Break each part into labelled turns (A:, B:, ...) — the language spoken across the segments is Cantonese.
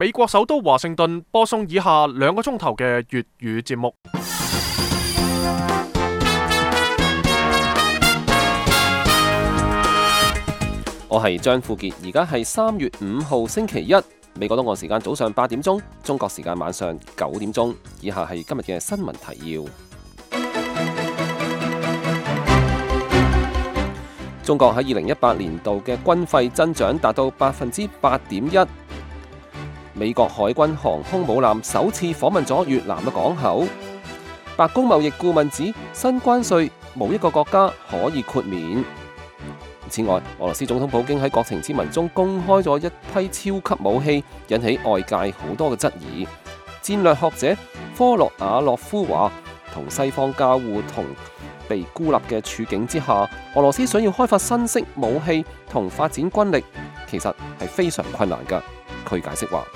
A: 美國首都華盛頓播送以下2個鐘頭嘅粵語節目。
B: 我係張富傑，而家係3月5號星期一，美國東岸時間早上8點鐘，中國時間晚上9點鐘。以下係今日嘅新聞提要。中國喺2018年度嘅軍費增長達到8.1%。美國海軍航空母艦首次訪問咗越南嘅港口。白宮貿易顧問指新關稅冇一個國家可以豁免。此外，俄羅斯總統普京喺國情咨文中公開咗一批超級武器，引起外界好多嘅質疑。戰略學者科洛瓦洛夫話，同西方交互同被孤立嘅處境之下，俄羅斯想要開發新式武器同發展軍力，其實係非常困難㗎。佢解釋話：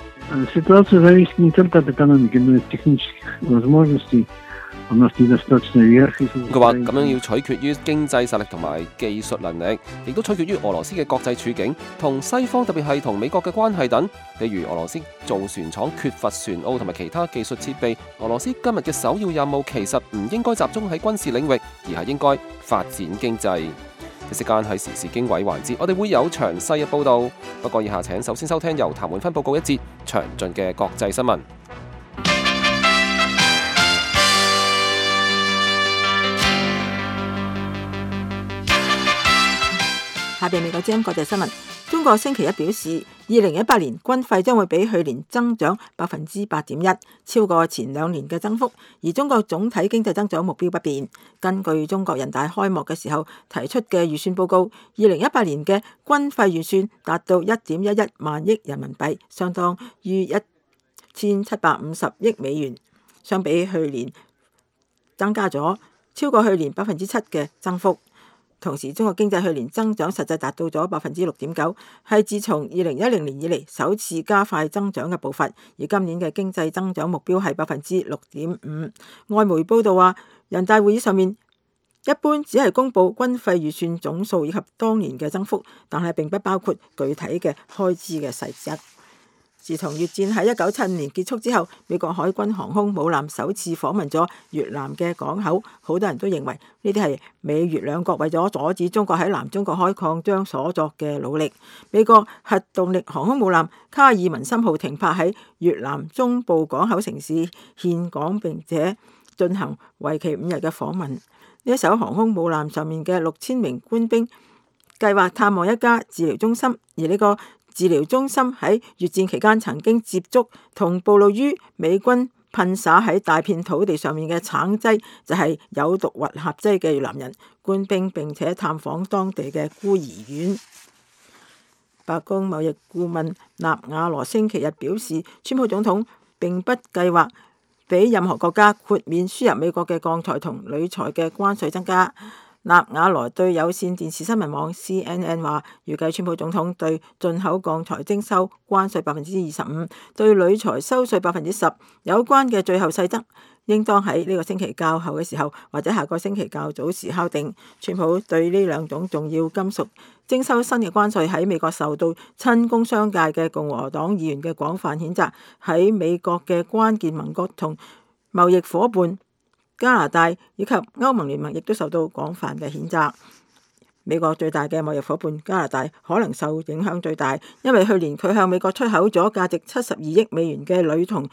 B: 佢話咁樣要取決於經濟實力同埋技術能力，亦都取決於俄羅斯嘅國際處境同西方，特別係同美國嘅關係等。例如俄羅斯造船廠缺乏船塢同埋其他技術設備，俄羅斯今日嘅首要任務其實唔應該集中喺軍事領域，而係應該發展經濟。一時間係時事經緯環節，我哋會有詳細嘅報導。不過以下請首先收聽由譚滿芬報告一節詳盡嘅國際新聞。
C: 下邊美國之音國際新聞。中國星期一表示，2018年軍費將會比去年增長8.1%，超過前2年嘅增幅。而中國總體經濟增長目標不變。根據中國人大開幕嘅時候提出嘅預算報告，2018年嘅軍費預算達到1.11萬億人民幣，相當於1750億美元，相比去年增加咗超過去年7%嘅增幅。同時，中國經濟去年增長實際達到咗6.9%，係自從2010年以嚟首次加快增長嘅步伐。而今年嘅經濟增長目標係6.5%。外媒報道話，人大會議上面一般只係公布軍費預算總數以及當年嘅增幅，但係並不包括具體嘅開支嘅細則。自從越戰喺1975年結束之後，美國海軍航空母艦首次訪問咗越南嘅港口，好多人都認為呢啲係美越兩國為咗阻止中國喺南中國海擴張所作嘅努力。美國核動力航空母艦卡爾文森號停泊喺越南中部港口城市岘港，並且進行為期5日嘅訪問。呢一艘航空母艦上面嘅6000名官兵計劃探望一家治療中心，而呢個治療中心喺越戰期間曾經接觸同暴露於美軍噴灑喺大片土地上面嘅橙劑，就係有毒混合劑嘅越南人官兵，並且探訪當地嘅孤兒院。白宮貿易顧問納瓦羅星期日表示，川普總統並不計劃俾任何國家豁免輸入美國嘅鋼材同鋁材嘅關稅增加。納瓦羅對有線電視新聞網 CNN 話，預計川普總統對進口鋼材徵收關稅25%，對鋁材收稅10%。有關嘅最後細則應當喺呢個星期較後嘅時候，或者下個星期較早時敲定。川普對呢2種重要金屬徵收新嘅關稅喺美國受到親工商界嘅共和黨議員嘅廣泛譴責，喺美國嘅關鍵盟國同貿易夥伴加拿大以及歐盟聯盟亦都受到廣泛嘅譴責。美國最大嘅貿易夥伴加拿大可能受影響最大，因為去年佢向美國出口咗價值72億美元嘅鋁同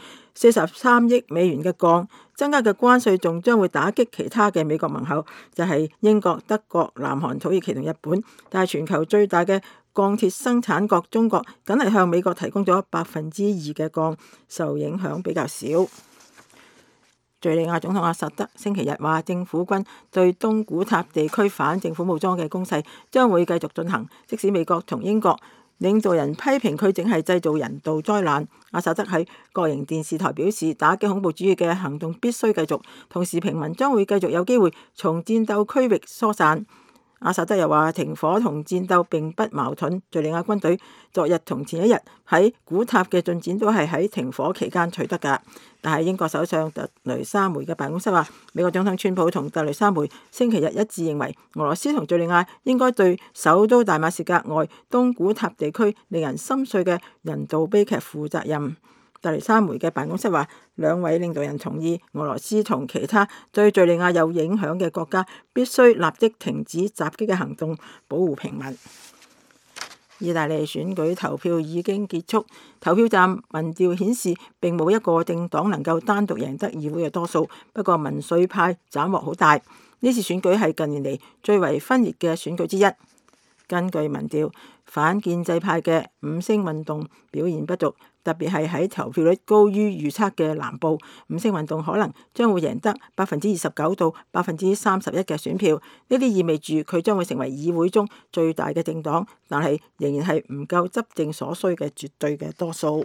C: 43億美元嘅鋼，增加嘅關稅仲將會打擊其他嘅美國盟友，就係英國、德國、南韓、土耳其同日本。但係全球最大嘅鋼鐵生產國中國，僅係向美國提供咗2%嘅鋼，受影響比較少。敘利亞總統阿薩德星期日話，政府軍對東古塔地區反政府武裝嘅攻勢將會繼續進行，即使美國同英國領導人批評佢淨係製造人道災難。阿薩德喺國營電視台表示，打擊恐怖主義嘅行動必須繼續，同時平民將會繼續有機會從戰鬥區域疏散。 阿薩德又話停火同戰鬥並不矛盾。敘利亞軍隊昨日同前一日喺古塔嘅進展都係喺停火期間取得㗎。但係英國首相特雷莎梅嘅辦公室話，美國總統川普同特雷莎梅星期日一致認為，俄羅斯同敘利亞應該對首都大馬士革外東古塔地區令人心碎嘅人道悲劇負責任。特雷莎梅嘅辦公室話，兩位領導人同意俄羅斯同其他對敘利亞有影響嘅國家必須立即停止襲擊嘅行動，保護平民。意大利選舉投票已經結束，投票站民調顯示並冇一個政黨能夠單獨贏得議會嘅多數，不過民粹派斬獲好大。呢次選舉係近年嚟最為分裂嘅選舉之一。根據民調，反建制派嘅五星運動表現不俗，特別係喺投票率高於預測嘅南部，五星運動可能將會贏得29%到31%嘅選票。呢啲意味住佢將會成為議會中最大嘅政黨，但係仍然係唔夠執政所需嘅絕對嘅多數。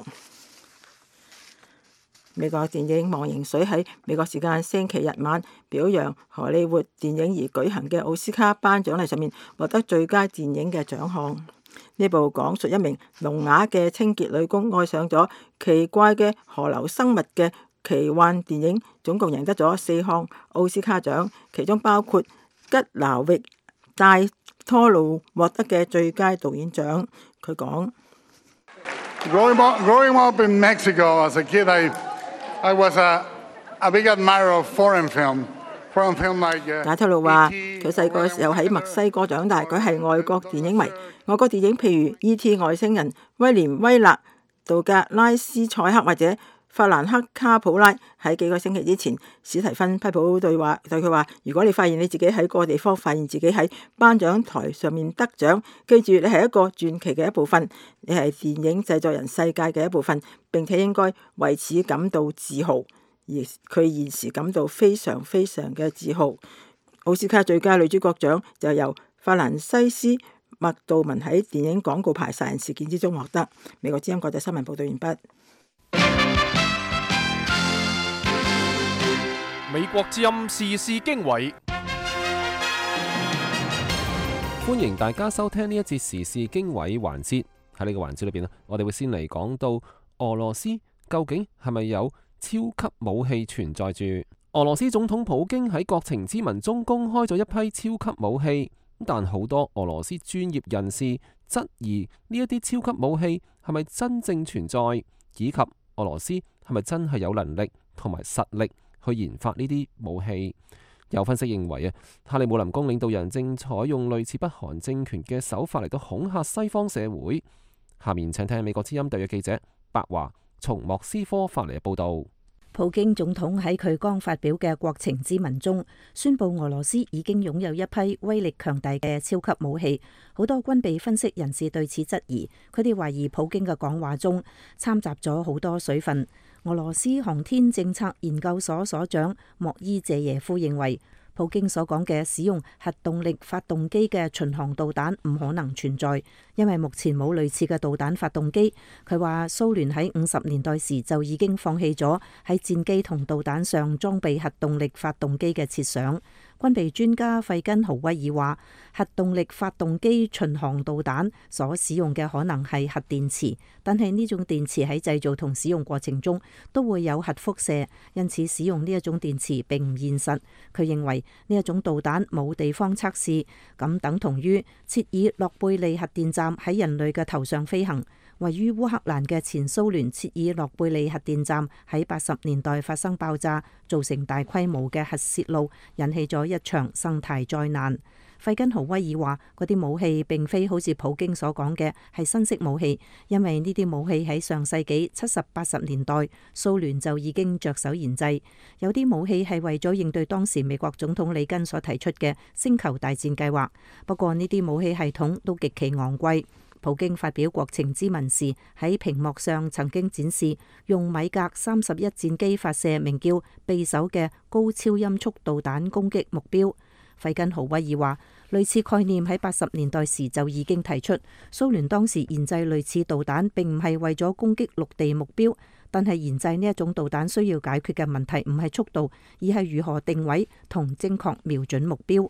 C: 美國電影忘形水喺美國時間星期日晚表揚荷里活電影而舉行嘅奧斯卡頒獎禮上面獲得最佳電影嘅獎項。呢部講述一名聾啞嘅清潔女工愛上咗奇怪嘅河流生物嘅奇幻電影，總共贏得咗4項奧斯卡獎，其中包括吉拿域戴托魯獲得嘅最佳導演獎。佢講
D: ：Growing up in Mexico as a kid, I was a big admirer of foreign film.
C: 戴托魯話：佢細個嘅時候喺墨西哥長大，佢係外國電影迷。外國電影譬如 E.T. 外星人、威廉威勒、道格拉斯蔡克或者法蘭克卡普拉。喺幾個星期之前，史提芬批普對佢話：如果你發現你自己喺個地方發現自己喺頒獎台上面得獎，記住你係一個傳奇嘅一部分，你係電影製作人世界嘅一部分，並且應該為此感到自豪。而佢現時感到非常非常嘅自豪。奧斯卡最佳女主角獎就由法蘭西斯麥道文喺電影廣告牌殺人事件之中獲得。美國之音國際新聞報道完畢。
A: 美國之音時事經緯，
B: 歡迎大家收聽呢一節時事經緯環節。喺呢個環節裏邊，我哋會先嚟講到俄羅斯究竟係咪有超級武器存在住？俄羅斯總統普京喺國情咨文中公開咗一批超級武器，但好多俄羅斯專業人士質疑呢一啲超級武器係咪真正存在，以及俄羅斯係咪真係有能力同埋實力去研發呢啲武器。有分析認為克里姆林宮領導人正採用類似北韓政權嘅手法嚟到恐嚇西方社會。下面請聽美國之音特約記者白華從莫斯科發嚟嘅報道。
E: 普京總統喺佢剛發表嘅國情咨文中宣布，俄羅斯已經擁有一批威力強大嘅超級武器。好多軍備分析人士對此質疑，佢哋懷疑普京嘅講話中摻雜咗好多水分。俄羅斯航天政策研究所所長莫伊謝耶夫認為，普京所講嘅使用核動力發動機嘅巡航導彈唔可能存在，因為目前冇類似嘅導彈發動機。佢話蘇聯喺50年代時就已經放棄咗喺戰機同導彈上裝備核動力發動機嘅設想。軍備專家費根豪威爾話，核動力發動機巡航導彈所使用嘅可能係核電池，但係呢種電池喺製造同使用過程中都會有核輻射，因此使用呢一種電池並唔現實。佢認為呢一種導彈冇地方測試，咁等同於切爾諾貝利核電站喺人類嘅頭上飛行。位於烏克蘭嘅前蘇聯切爾諾貝利核電站喺80年代發生爆炸，造成大規模嘅核泄漏，引起咗一場生態災難。費根豪威爾話，嗰啲武器並非好似普京所講嘅係新式武器，因為呢啲武器喺上世紀70、80年代蘇聯就已經着手研製。有啲武器係為咗應對當時美國總統里根所提出嘅星球大戰計劃，不過呢啲武器系統都極其昂貴。普京發表國情咨文時，喺屏幕上曾經展示用米格31戰機發射名叫匕首嘅高超音速導彈攻擊目標。費根豪威爾話，類似概念喺80年代時就已經提出。蘇聯當時研製類似導彈並唔係為咗攻擊陸地目標，但係研製呢一種導彈需要解決嘅問題唔係速度，而係如何定位同精確瞄準目標。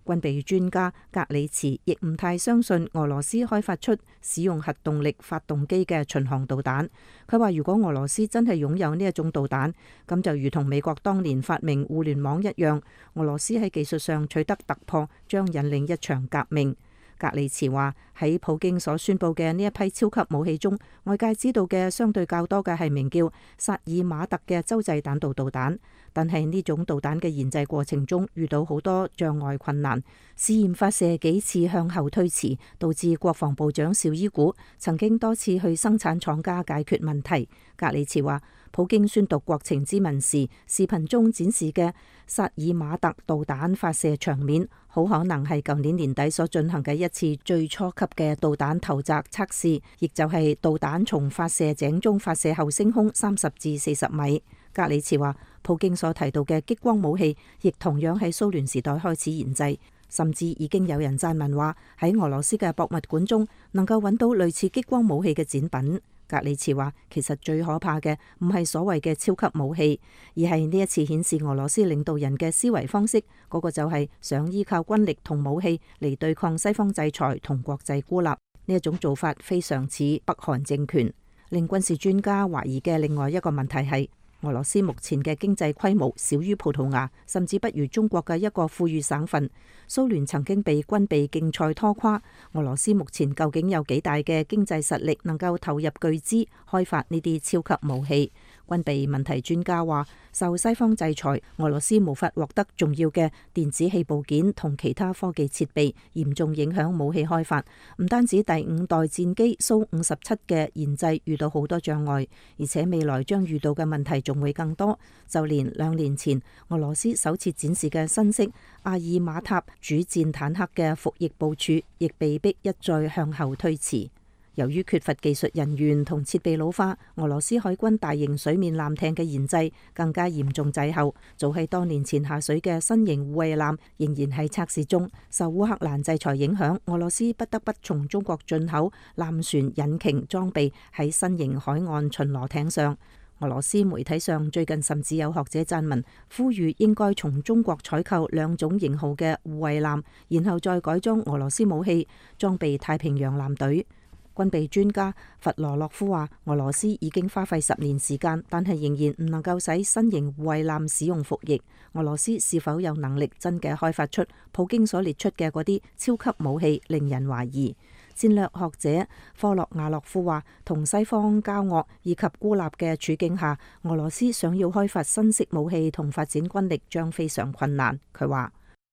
E: 軍備專家格里茨亦唔太相信俄羅斯開發出使用核動力發動機嘅巡航導彈。佢話如果俄羅斯真係擁有呢一種導彈，咁就如同美國當年發明互聯網一樣，俄羅斯喺技術上取得突破，將引領一場革命。格里茨話喺普京所宣佈嘅呢一批超級武器中，外界知道嘅相對較多嘅係名叫薩爾馬特嘅洲際彈道導彈，但係呢種導彈嘅研製過程中遇到好多障礙困難，試驗發射幾次向後推遲，導致國防部長紹伊古曾經多次去生產廠家解決問題。格里茨話普京宣讀國情咨文時，視頻中展示嘅薩爾馬特導彈發射場面，好可能係舊年年底所進行嘅一次最初級嘅導彈投擲測試，亦就係導彈從發射井中發射後升空30至40米。格里茨話，普京所提到嘅激光武器，亦同樣喺蘇聯時代開始研製，甚至已經有人撰文話喺俄羅斯嘅博物館中能夠揾到類似激光武器嘅展品。格里茨話，其實最可怕嘅唔係所謂嘅超級武器，而係呢一次顯示俄羅斯領導人嘅思維方式，嗰個就係想依靠軍力同武器嚟對抗西方制裁同國際孤立。呢一種做法非常似北韓政權。令軍事專家懷疑嘅另外一個問題係，俄羅斯目前嘅經濟規模少於葡萄牙，甚至不如中國嘅一個富裕省份。蘇聯曾經被軍備競賽拖垮，俄羅斯目前究竟有幾大嘅經濟實力能夠投入巨資開發呢啲超級武器？軍備問題專家話，受西方制裁，俄羅斯無法獲得重要嘅電子器部件同其他科技設備，嚴重影響武器開發。唔單止第5代戰機蘇57嘅研製遇到好多障礙，而且未來將遇到嘅問題仲會更多。就連2年前俄羅斯首次展示嘅新式阿爾馬塔主戰坦克嘅服役部署，亦被迫一再向後推遲。由於缺乏技術人員同設備老化，俄羅斯海軍大型水面艦艇嘅研製更加嚴重滯後。早喺多年前下水嘅新型護衛艦仍然喺測試中。受烏克蘭制裁影響，俄羅斯不得不從中國進口艦船引擎裝備喺新型海岸巡邏艇上。俄羅斯媒體上最近甚至有學者撰文，呼籲應該從中國採購2種型號嘅護衛艦，然後再改裝俄羅斯武器，裝備太平洋艦隊。軍備專家弗羅洛夫話，俄羅斯已經花費10年時間，但係仍然唔能夠使新型護衛艦使用服役。俄羅斯是否有能力真嘅開發出普京所列出嘅嗰啲超級武器，令人懷疑。戰略學者科洛亞洛夫話，同西方交惡以及孤立嘅處境下，俄羅斯想要開發新式武器同發展軍力將非常困難。佢話，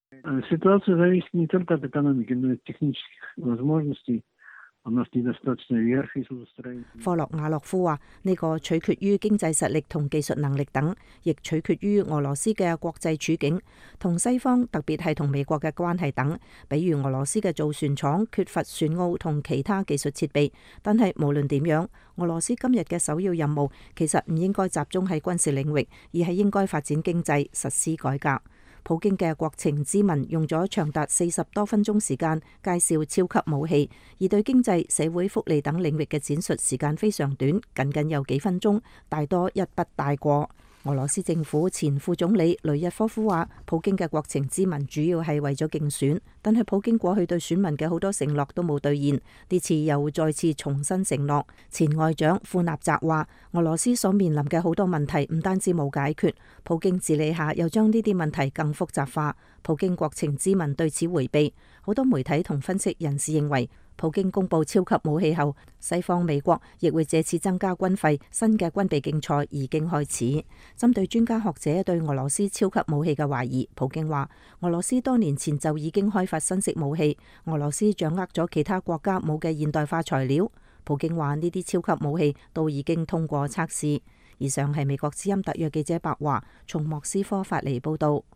E: 科洛亞洛夫話，呢個取決於經濟實力同技術能力等，亦取決於俄羅斯嘅國際處境同西方，特別係同美國嘅關係等。比如俄羅斯嘅造船廠缺乏船塢同其他技術設備，但係無論點樣，俄羅斯今日嘅首要任務其實唔應該集中喺軍事領域，而係應該發展經濟，實施改革。普京嘅國情咨文用咗長達40多分鐘時間介紹超級武器，而對經濟、社會福利等領域嘅展述時間非常短，僅有幾分鐘，大多一筆帶過。俄羅斯政府前副總理雷日科夫話，普京嘅國情咨文主要係為咗競選，但係普京過去對選民嘅好多承諾都冇兌現，呢次又再次重新承諾。前外長庫納澤話，俄羅斯所面臨嘅好多問題唔單止冇解決，普京治理下又將呢啲問題更複雜化。普京國情咨文對此迴避，好多媒體同分析人士認為，普京公布超級武器後，西方美國亦會借此增加軍費，新嘅軍備競賽已經開始。針對專家學者對俄羅斯超級武器嘅懷疑，普京話，俄羅斯多年前就已經開發新式武器，俄羅斯掌握咗其他國家冇嘅現代化材料。普京話呢啲超級武器都已經通過測試。以上係美國之音特約記者白華從莫斯科發嚟報道。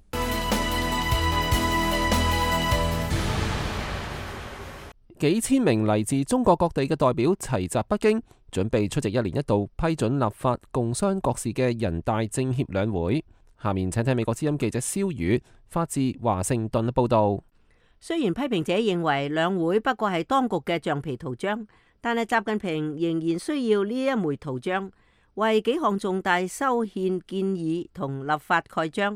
B: 幾千名嚟自中國各地嘅代表齊集北京，準備出席1年1度批准立法共商國事嘅人大政協兩會。下面請聽美國之音記者蕭宇發自華盛頓嘅報道。
F: 雖然批評者認為兩會不過係當局嘅橡皮圖章，但係習近平仍然需要呢一枚圖章，為幾項重大修憲建議同立法蓋章。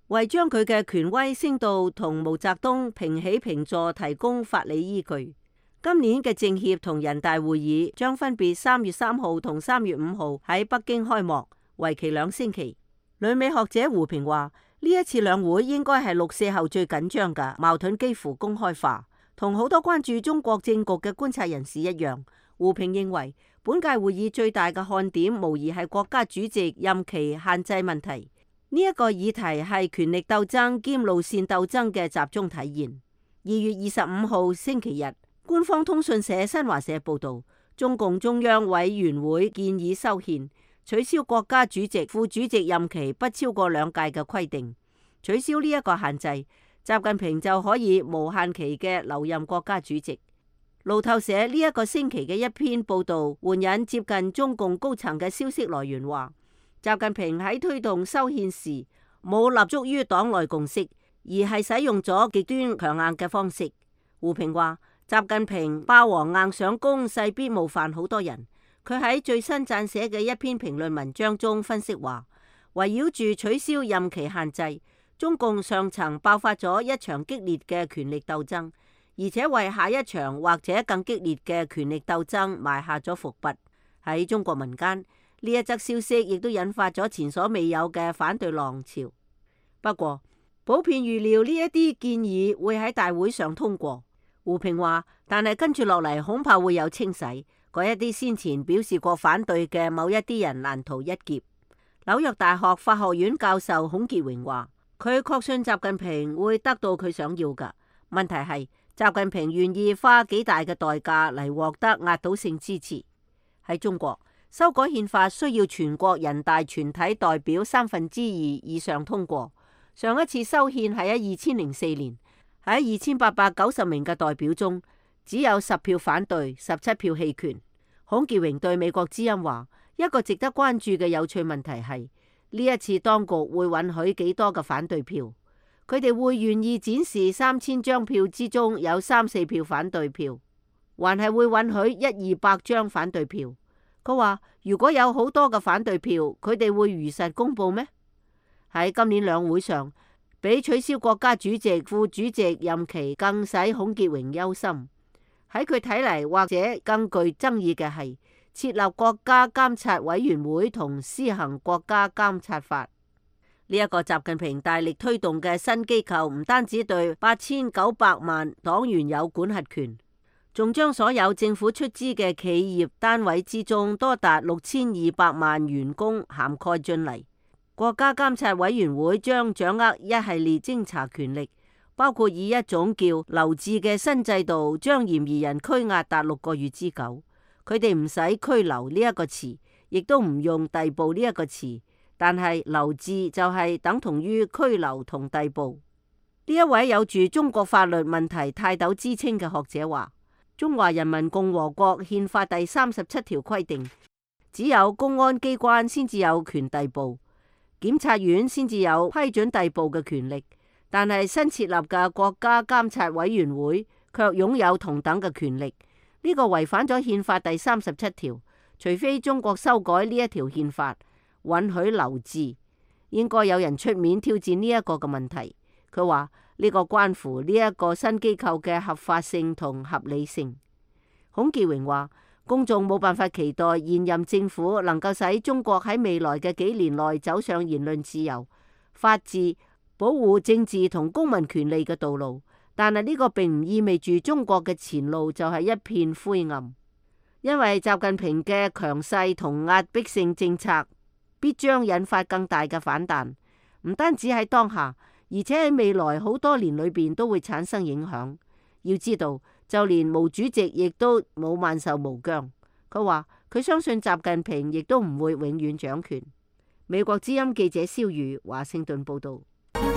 F: 為將佢嘅權威升到同毛澤東平起平坐提供法理依據。今年嘅政協同人大會議將分別3月3號同3月5號喺北京開幕，為期2星期。旅美學者胡平話：呢一次兩會應該係6·4後最緊張㗎，矛盾幾乎公開化。同好多關注中國政局嘅觀察人士一樣，胡平認為本屆會議最大嘅看點無疑係國家主席任期限制問題。呢一個議題係權力鬥爭兼路線鬥爭嘅集中體現。2月25號星期日，官方通訊社新華社報道，中共中央委員會建議修憲，取消國家主席、副主席任期不超過2屆嘅規定。取消呢一個限制，習近平就可以無限期嘅留任國家主席。路透社呢一個星期嘅一篇報道，援引接近中共高層嘅消息來源話，習近平喺推動修憲時冇立足於黨內共識，而係使用咗極端強硬嘅方式。胡平話：習近平霸王硬上弓，勢必冒犯好多人。佢喺最新撰寫嘅一篇評論文章中分析話，圍繞住取消任期限制，中共上層爆發咗一場激烈嘅權力鬥爭，而且為下一場或者更激烈嘅權力鬥爭埋下咗伏筆。喺中國民間，呢一則消息亦都引發咗前所未有嘅反對浪潮。不過，普遍預料呢一啲建議會喺大會上通過。胡平話，但係跟住落嚟恐怕會有清洗，嗰一啲先前表示過反對嘅某一啲人難逃一劫。紐約大學法學院教授孔傑榮話，佢確信習近平會得到佢想要㗎。問題係習近平願意花幾大嘅代價嚟獲得壓倒性支持。喺中國，修改憲法需要全國人大全體代表2/3以上通過。上一次修憲係喺2004年，喺2890名嘅代表中，只有10票反對，17票棄權。孔傑榮對美國之音話，一個值得關注嘅有趣問題係，呢一次當局會允許幾多嘅反對票？佢哋會願意展示3000張票之中有3-4票反對票，還係會允許100-200張反對票？佢話如果有好多嘅反對票，佢哋會如實公佈咩？喺今年兩會上，比取消國家主席、副主席任期更使孔傑榮憂心。喺佢睇嚟，或者更具爭議嘅係設立國家監察委員會同施行國家監察法。呢一個習近平大力推動嘅新機構，唔單止對8900萬黨員有管轄權，仲將所有政府出資嘅企業單位之中多達6200萬員工涵蓋進嚟。國家監察委員會將掌握一系列偵查權力，包括以一種叫留置嘅新制度，將嫌疑人拘押達6個月之久。佢哋唔使拘留呢一個詞，亦都唔用逮捕呢一個詞，但係留置就係等同於拘留同逮捕。呢一位有住中國法律問題泰斗之稱嘅學者話，中華人民共和國憲法第37條規定，只有公安機關先至有權逮捕，檢察院先至有批准逮捕嘅權力，但係新設立嘅國家監察委員會卻擁有同等嘅權力。呢個違反咗憲法第37條，除非中國修改呢一條憲法，允許留置，應該有人出面挑戰呢一個嘅問題。佢話呢個關乎呢一個新機構嘅合法性同合理性。孔傑榮話，公眾冇辦法期待現任政府能夠使中國喺未來嘅幾年內走上言論自由、法治、保護政治同公民權利嘅道路，但係呢個並唔意味住中國嘅前路就係一片灰暗，因為習近平嘅強勢同壓迫性政策必將引發更大嘅反彈，唔單止喺當下，而且喺未來好多年裏邊都會產生影響。要知道，就連毛主席亦都冇萬壽無疆。佢話佢相信習近平亦都唔會永遠掌權。美國之音記者蕭瑜華盛頓報道。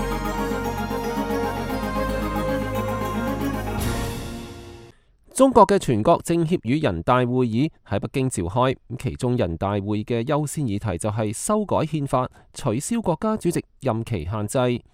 B: 中國嘅全國政協與人大會議喺北京召開，其中人大會嘅優先議題就係修改憲法，取消國家主席任期限制。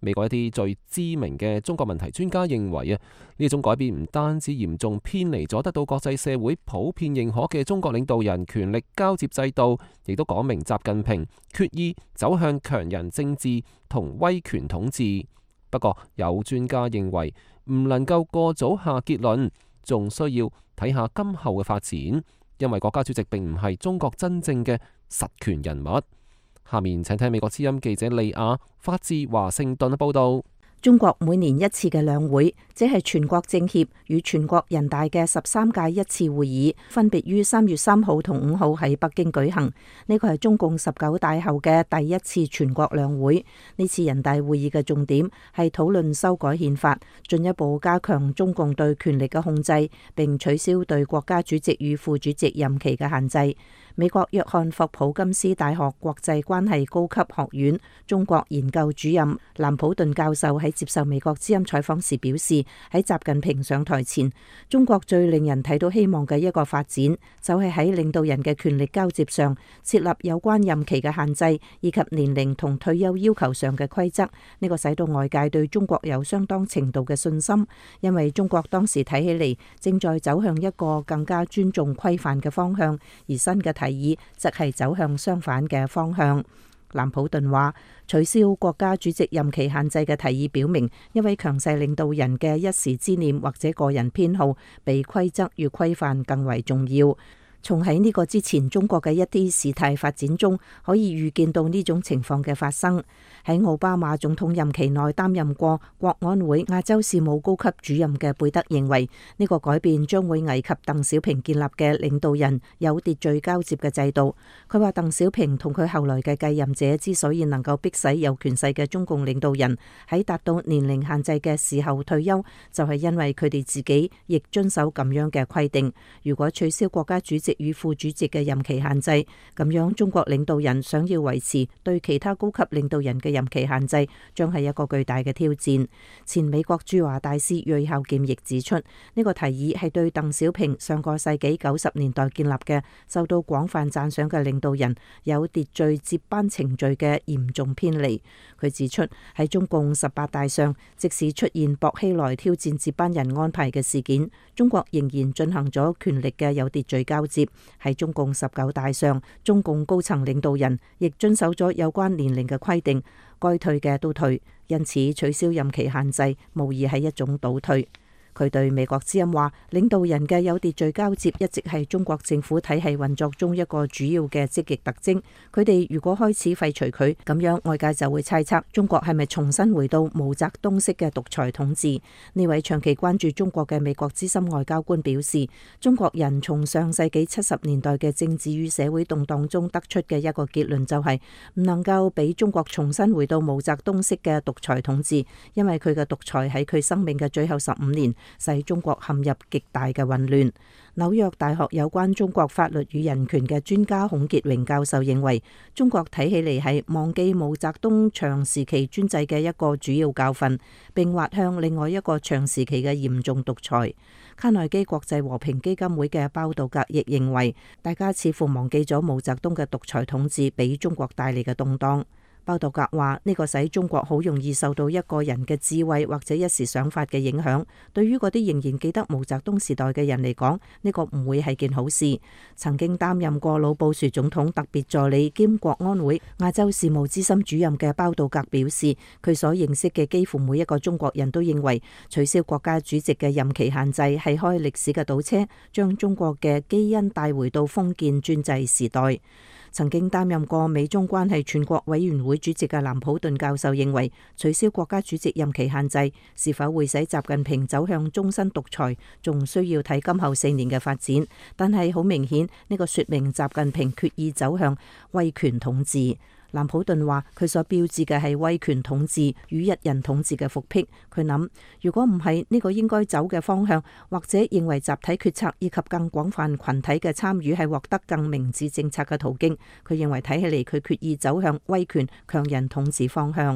B: 美國一啲最知名嘅中國問題專家認為啊，呢種改變唔單止嚴重偏離咗得到國際社會普遍認可嘅中國領導人權力交接制度，亦都講明習近平決意走向強人政治同威權統治。不過有專家認為唔能夠過早下結論，仲需要睇下今後嘅發展，因為國家主席並唔係中國真正嘅實權人物。下面請聽美國之音記者利亞發自華盛頓嘅報道。
E: 中國每年一次嘅兩會，即係全國政協與全國人大嘅13屆一次會議，分別於3月3號同5號喺北京舉行。呢個係中共19大後嘅第一次全國兩會。呢次人大會議嘅重點係討論修改憲法，進一步加強中共對權力嘅控制，並取消對國家主席與副主席任期嘅限制。美國約翰霍普金斯大學國際關係高級學院中國研究主任蘭普頓教授喺接受美國之音採訪時表示，喺習近平上台前，中國最令人睇到希望嘅一個發展，就係喺領導人嘅權力交接上設立有關任期嘅限制，以及年齡同退休要求上嘅規則。呢個使到外界對中國有相當程度嘅信心，因為中國當時睇起嚟正在走向一個更加尊重規範嘅方向，而新嘅提議則係走向相反嘅方向。蘭普頓話，取消國家主席任期限制嘅提議表明，一位強勢領導人嘅一時之念或者個人偏好，比規則與規範更為重要。從喺呢個之前中國嘅一啲事態發展中，可以預見到呢種情況嘅發生。喺奧巴馬總統任期內擔任過國安會亞洲事務高級主任嘅貝德認為，呢個改變將會危及鄧小平建立嘅領導人有秩序交接嘅制度。佢話鄧小平同佢後來嘅繼任者之所以能夠迫使有權勢嘅中共領導人喺達到年齡限制嘅時候退休，就係因為佢哋自己亦遵守咁樣嘅規定。如果取消國家主席與副主席嘅任期限制，咁樣中國領導人想要維持對其他高級領導人嘅任期限制，將係一個巨大嘅挑戰。前美國駐華大使芮孝儉亦指出，呢個提議係對鄧小平上個世紀90年代建立嘅受到廣泛讚賞嘅領導人有秩序接班程序嘅嚴重偏離。佢指出，喺中共18大上，即使出現薄熙來挑戰接班人安排嘅事件，中國仍然進行咗權力嘅有秩序交接。喺中共19大上，中共高層領導人亦遵守咗有關年齡嘅規定，該退嘅都退，因此取消任期限制無疑係一種倒退。佢對美國之音話，領導人嘅有秩序交接一直係中國政府體系運作中一個主要嘅積極特徵。佢哋如果開始廢除佢，咁樣外界就會猜測中國係咪重新回到毛澤東式嘅獨裁統治。呢位長期關注中國嘅美國資深外交官表示，中國人從上世紀70年代嘅政治與社會動盪中得出嘅一個結論就係唔能夠俾中國重新回到毛澤東式嘅獨裁統治，因為佢嘅獨裁喺佢生命嘅最後15年使中國陷入極大嘅混亂。紐約大學有關中國法律與人權嘅專家孔傑榮教授認為，中國睇起嚟係忘記毛澤東長時期專制嘅一個主要教訓，並滑向另外一個長時期嘅嚴重獨裁。卡內基國際和平基金會嘅包道格亦認為，大家似乎忘記咗毛澤東嘅獨裁統治俾中國帶嚟嘅動盪。包道格話，呢個使中國好容易受到一個人嘅智慧或者一時想法嘅影響。對於嗰啲仍然記得毛澤東時代嘅人嚟講，呢個唔會係件好事。曾經擔任過老布殊總統特別助理兼國安會亞洲事務資深主任嘅包道格表示，佢所認識嘅幾乎每一個中國人都認為，取消國家主席嘅任期限制係開歷史嘅倒車，將中國嘅基因帶回到封建專制時代。曾經擔任過美中關係全國委員會主席嘅蘭普頓教授認為，取消國家主席任期限制是否會使習近平走向終身獨裁，仲需要睇今後4年嘅發展。但係好明顯，呢個說明習近平決意走向威權統治。蘭普頓話，佢所標誌嘅係威權統治與一人統治嘅復辟。佢諗，如果唔係呢個應該走嘅方向，或者認為集體決策以及更廣泛群體嘅參與係獲得更明智政策嘅途徑，佢認為睇起嚟佢決意走向威權強人統治方向。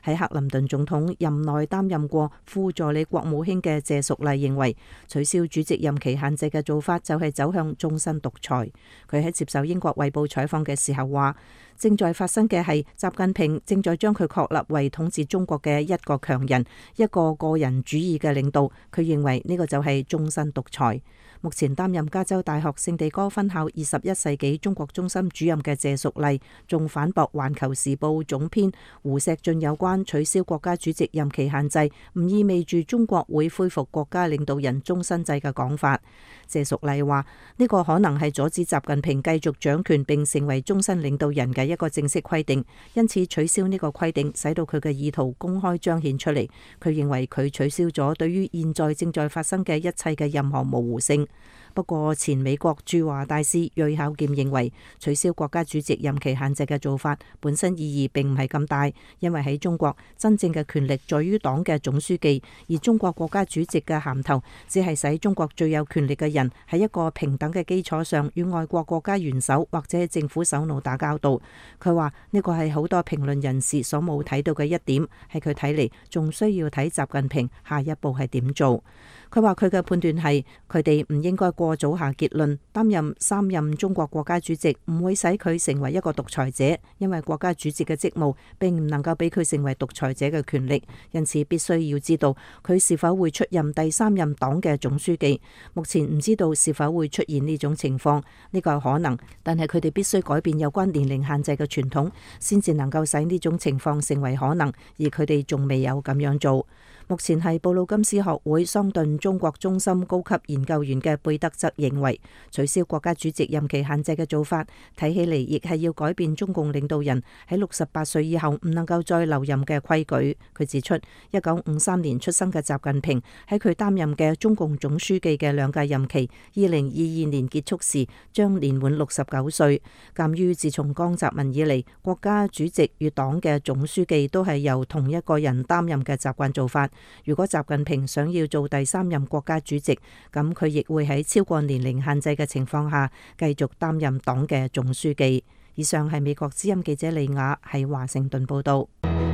E: 喺克林頓總統任內擔任過副助理國務卿嘅謝淑麗認為，取消主席任期限制嘅做法就係走向終身獨裁。佢喺接受英國衛報採訪嘅時候話，正在發生嘅係習近平正在將佢確立為統治中國嘅一個強人，一個個人主義嘅領導。佢認為呢個就係終身獨裁。目前擔任加州大學聖地哥分校21世紀中國中心主任嘅謝淑麗，仲反駁《環球時報》總編胡錫進有關取消國家主席任期限制唔意味住中國會恢復國家領導人終身制嘅講法。謝淑麗話：呢個可能係阻止習近平繼續掌權並成為終身領導人嘅一個正式規定，因此取消呢個規定，使到佢嘅意圖公開彰顯出嚟。佢認為佢取消咗對於現在正在發生嘅一切嘅任何模糊性。不過，前美國駐華大使芮孝儉認為，取消國家主席任期限制嘅做法本身意義並唔係咁大，因為喺中國真正嘅權力在於黨嘅總書記，而中國國家主席嘅銜頭只係使中國最有權力嘅人喺一個平等嘅基礎上與外國國家元首或者政府首腦打交道。佢話呢個係好多評論人士所冇睇到嘅一點，喺佢睇嚟仲需要睇習近平下一步係點做。佢話佢嘅判斷係佢哋唔應該過早下結論，擔任3任中國國家主席唔會使佢成為一個獨裁者，因為國家主席嘅職務並唔能夠俾佢成為獨裁者嘅權力，因此必須要知道佢是否會出任第3任黨嘅總書記。目前唔知道是否會出現呢種情況，呢個係可能，但係佢哋必須改變有關年齡限制嘅傳統，先至能夠使呢種情況成為可能，而佢哋仲未有咁樣做。目前係布魯金斯學會桑頓中國中心高級研究員嘅貝德則認為，取消國家主席任期限制嘅做法，睇起嚟亦係要改變中共領導人喺68歲以後唔能夠再留任嘅規矩。佢指出，1953年出生嘅習近平喺佢擔任嘅中共總書記嘅2屆任期，2022年結束時將年滿69歲。鑑於自從江澤民以嚟，國家主席與黨嘅總書記都係由同一個人擔任嘅習慣做法，如果習近平想要做第3任國家主席，咁佢亦會喺超過年齡限制嘅情況下繼續擔任黨嘅總書記。以上係美國之音記者李雅喺華盛頓報道。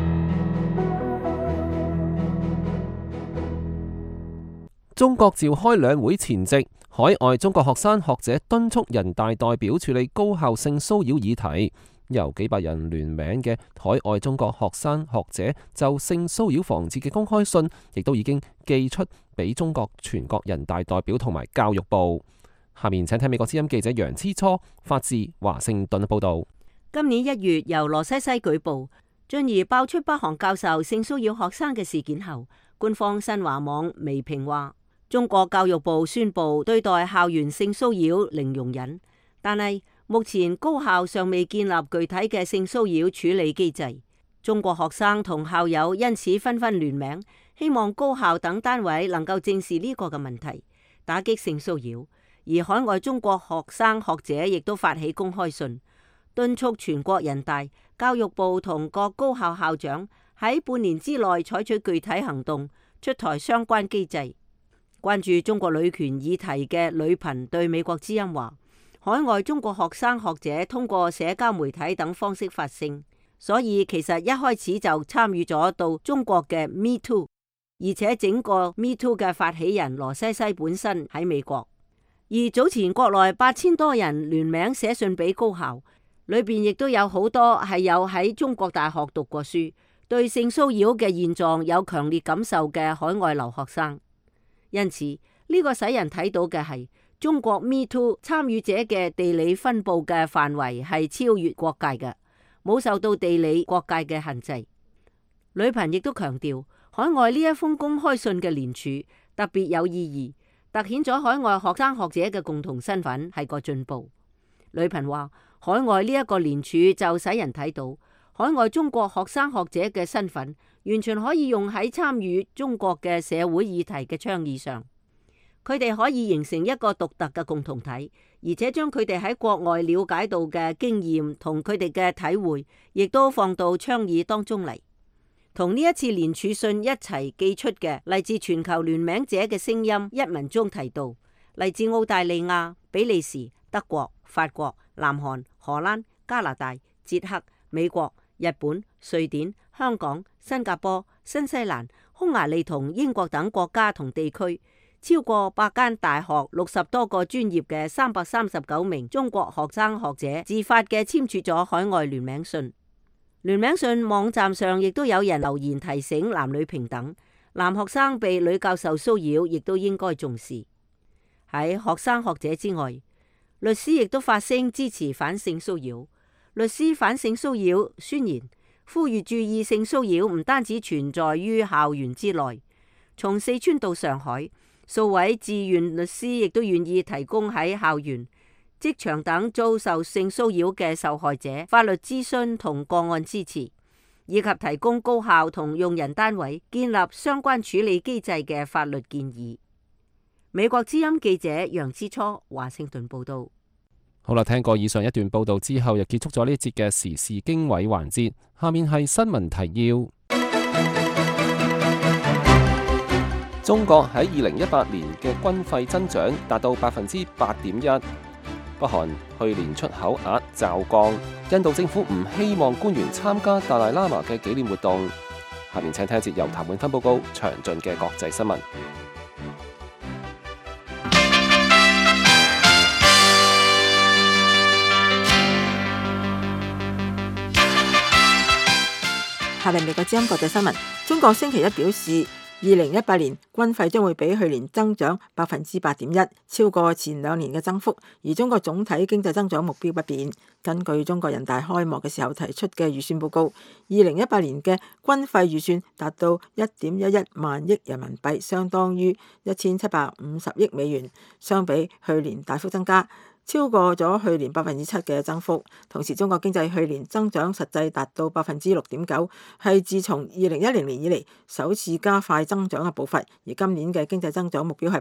B: 中國召開兩會前夕，海外中國學生學者敦促人大代表處理高校性騷擾議題。由幾百人聯名嘅海外中國學生學者就性騷擾防治嘅公開信，亦都已經寄出俾中國全國人大代表同埋教育部。下面請睇美國之音記者楊之初發自華盛頓報道。
F: 今年1月，由羅西西舉報，進而爆出北韓教授性騷擾學生嘅事件後，官方新華網微評話，中國教育部宣布對待校園性騷擾零容忍，但係目前高校尚未建立具體嘅性騷擾處理機制。中國學生同校友因此紛紛聯名，希望高校等單位能夠正視呢個嘅問題，打擊性騷擾。而海外中國學生學者亦都發起公開信，敦促全國人大、教育部同各高校校長喺半年之內採取具體行動，出台相關機制。關注中國女權議題嘅女頻對美國之音話，海外中國學生學者通過社交媒體等方式發聲，所以其實一開始就參與咗到中國嘅 Me Too， 而且整個 Me Too 嘅發起人羅西西本身喺美國。而早前國內8000多人聯名寫信俾高校，裏邊亦都有好多係有喺中國大學讀過書，對性騷擾嘅現狀有強烈感受嘅海外留學生。因此呢個使人睇到嘅係中國 Me Too 參與者嘅地理分佈嘅範圍係超越國界嘅，冇受到地理國界嘅限制。女頻亦都強調，海外呢一封公開信嘅聯署特別有意義，凸顯咗海外學生學者嘅共同身份係個進步。女頻話，海外呢一個聯署就使人睇到海外中國學生學者嘅身份完全可以用喺參與中國嘅社會議題嘅倡議上，佢哋可以形成一個獨特嘅共同體，而且將佢哋喺國外了解到嘅經驗同佢哋嘅體會，亦都放到倡議當中嚟。同呢一次聯署信一齊寄出嘅嚟自全球聯名者嘅聲音一文中提到，嚟自澳大利亞、比利時、德國、法國、南韓、荷蘭、加拿大、捷克、美國、 日本、瑞典、香港、新加坡、新西蘭、匈牙利同英國等國家同地區，超過100間大學、60多個專業嘅339名中國學生學者自發嘅簽署咗海外聯名信。聯名信網站上亦都有人留言提醒男女平等，男學生被女教授騷擾亦都應該重視。喺學生學者之外，律師亦都發聲支持反性騷擾。律師反性騷擾宣言呼籲注意性騷擾唔單止存在於校園之內，從四川到上海，數位志願律師亦都願意提供喺校園、職場等遭受性騷擾嘅受害者法律諮詢同個案支持，以及提供高校同用人單位建立相關處理機制嘅法律建議。美國之音記者楊之初華盛頓報道。
B: 好啦，聽過以上一段報道之後，又結束咗呢一節嘅時事經緯環節。下面係新聞提要。中國喺2018年嘅軍費增長達到8.1%。北韓去年出口額驟降。印度政府唔希望官員參加達賴喇嘛嘅紀念活動。下面請聽一節由譚永芬報告詳盡嘅國際新聞。
C: 下嚟美國之音國際新聞。中國星期一表示，2018年軍費將會比去年增長8.1%，超過前2年嘅增幅。而中國總體經濟增長目標不變。根據中國人大開幕嘅時候提出嘅預算報告，2018年嘅軍費預算達到1.11萬億人民幣，相當於1750億美元，相比去年大幅增加，超過咗去年7%嘅增幅。同時，中國經濟去年增長實際達到6.9%，係自從2010年以嚟首次加快增長嘅步伐。而今年嘅經濟增長目標係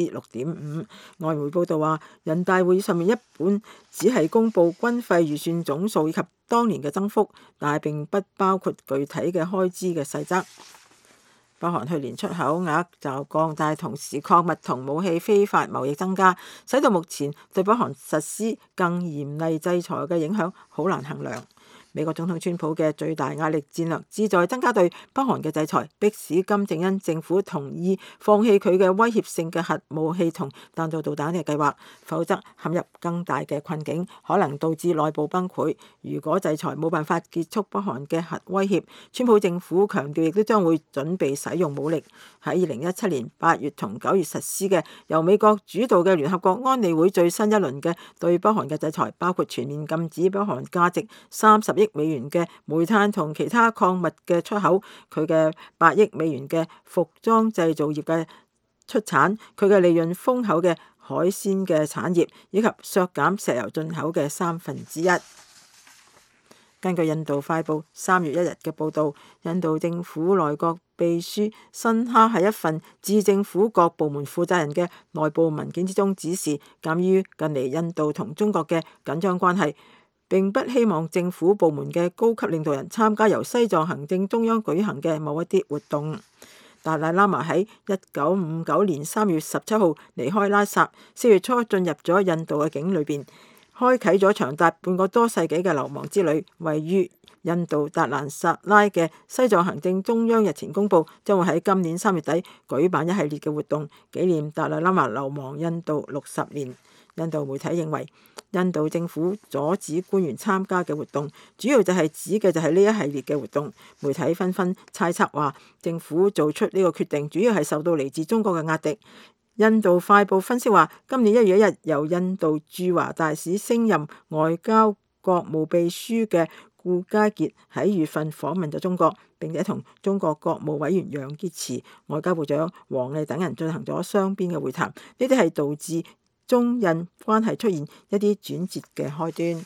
C: 6.5%。外媒報道話，人大會議上面一本只係公布軍費預算總數以及當年嘅增幅，但係並不包括具體嘅開支嘅細則。北韓去年出口額驟降，但係同時礦物同武器非法貿易增加，使到目前對北韓實施更嚴厲制裁嘅影響好難衡量。美國總統川普嘅最大壓力戰略旨在增加對北韓嘅制裁，迫使金正恩政府同意放棄佢嘅威脅性嘅核武器同彈道導彈嘅計劃，否則陷入更大嘅困境，可能導致內部崩潰。如果制裁冇辦法結束北韓嘅核威脅，川普政府強調亦都將會準備使用武力。喺2017年8月同9月實施嘅由美國主導嘅聯合國安理會最新一輪嘅對北韓嘅制裁，包括全面禁止北韓價值30億美元嘅煤炭同其他礦物嘅出口，佢嘅8億美元嘅服裝製造業嘅出產，佢嘅利潤豐厚嘅海鮮嘅產業，以及削減石油進口嘅1/3。根據印度快報3月1日嘅報導，印度政府內閣秘書辛哈喺一份致政府各部門負責人嘅內部文件之中指示，鑑於近嚟印度同中國嘅緊張關係，並不希望政府部門嘅高級領導人參加由西藏行政中央舉行嘅某一啲活動。達賴喇嘛喺1959年3月17號離開拉薩，4月初進入咗印度嘅境裏邊，開啟咗長達半個多世紀嘅流亡之旅。位於印度達蘭薩拉嘅西藏行政中央日前公布，將會喺今年3月底舉辦一系列嘅活動，紀念達賴喇嘛流亡印度60年。印度媒體認為，印度政府阻止官員參加嘅活動，主要就係指嘅就係呢一系列嘅活動。媒體紛紛猜測話，政府做出呢個決定，主要係受到嚟自中國嘅壓力。印度快報分析話，今年1月1日由印度駐華大使升任外交國務秘書嘅顧佳傑喺月份訪問咗中國，並且同中國國務委員楊潔篪、外交部長王毅等人進行咗雙邊嘅會談。呢啲係導致中印關係出現一啲轉折嘅開端。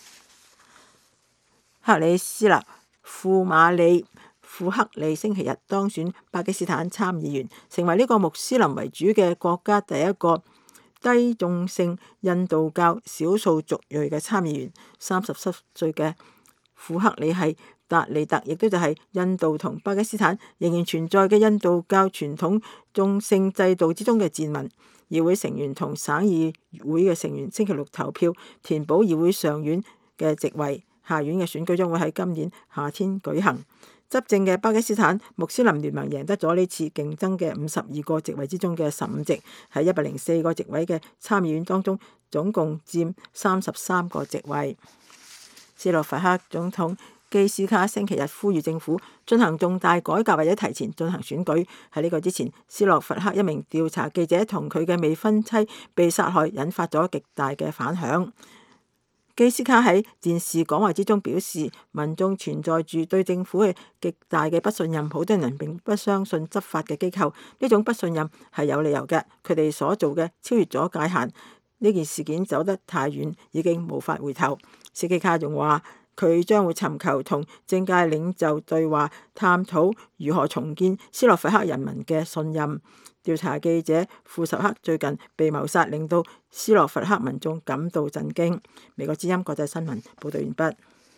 C: 克里斯納庫馬里庫克里星期日當選巴基斯坦參議員，成為呢個穆斯林為主嘅國家第一個低種姓印度教少數族裔嘅參議員。37歲嘅庫克里係達利特，亦都就係印度同巴基斯坦仍然存在嘅印度教傳統種姓制度之中嘅賤民。議會成員同省議會嘅成員星期六投票填補議會上院嘅席位。 下院嘅選舉將會喺今年夏天舉行。執政嘅巴基斯坦穆斯林聯盟贏得咗呢次競爭嘅52個席位之中嘅15席，喺104個席位嘅參議院當中，總共佔33個席位。斯洛伐克總統基斯卡星期日呼籲政府進行重大改革或者提前進行選舉。喺呢個之前，斯洛伐克一名調查記者同佢嘅未婚妻被殺害，引發咗極大嘅反響。基斯卡喺電視講話之中表示，民眾存在住對政府嘅極大嘅不信任，好多人並不相信執法嘅機構。呢種不信任係有理由嘅，佢哋所做嘅超越咗界限。呢件事件走得太遠，已經無法回頭。斯基卡仲話，佢將會尋求同政界領袖對話，探討如何重建斯洛伐克人民嘅信任。調查記者庫什克最近被謀殺，令到斯洛伐克民眾感到震驚。美國之音國際新聞報道完畢。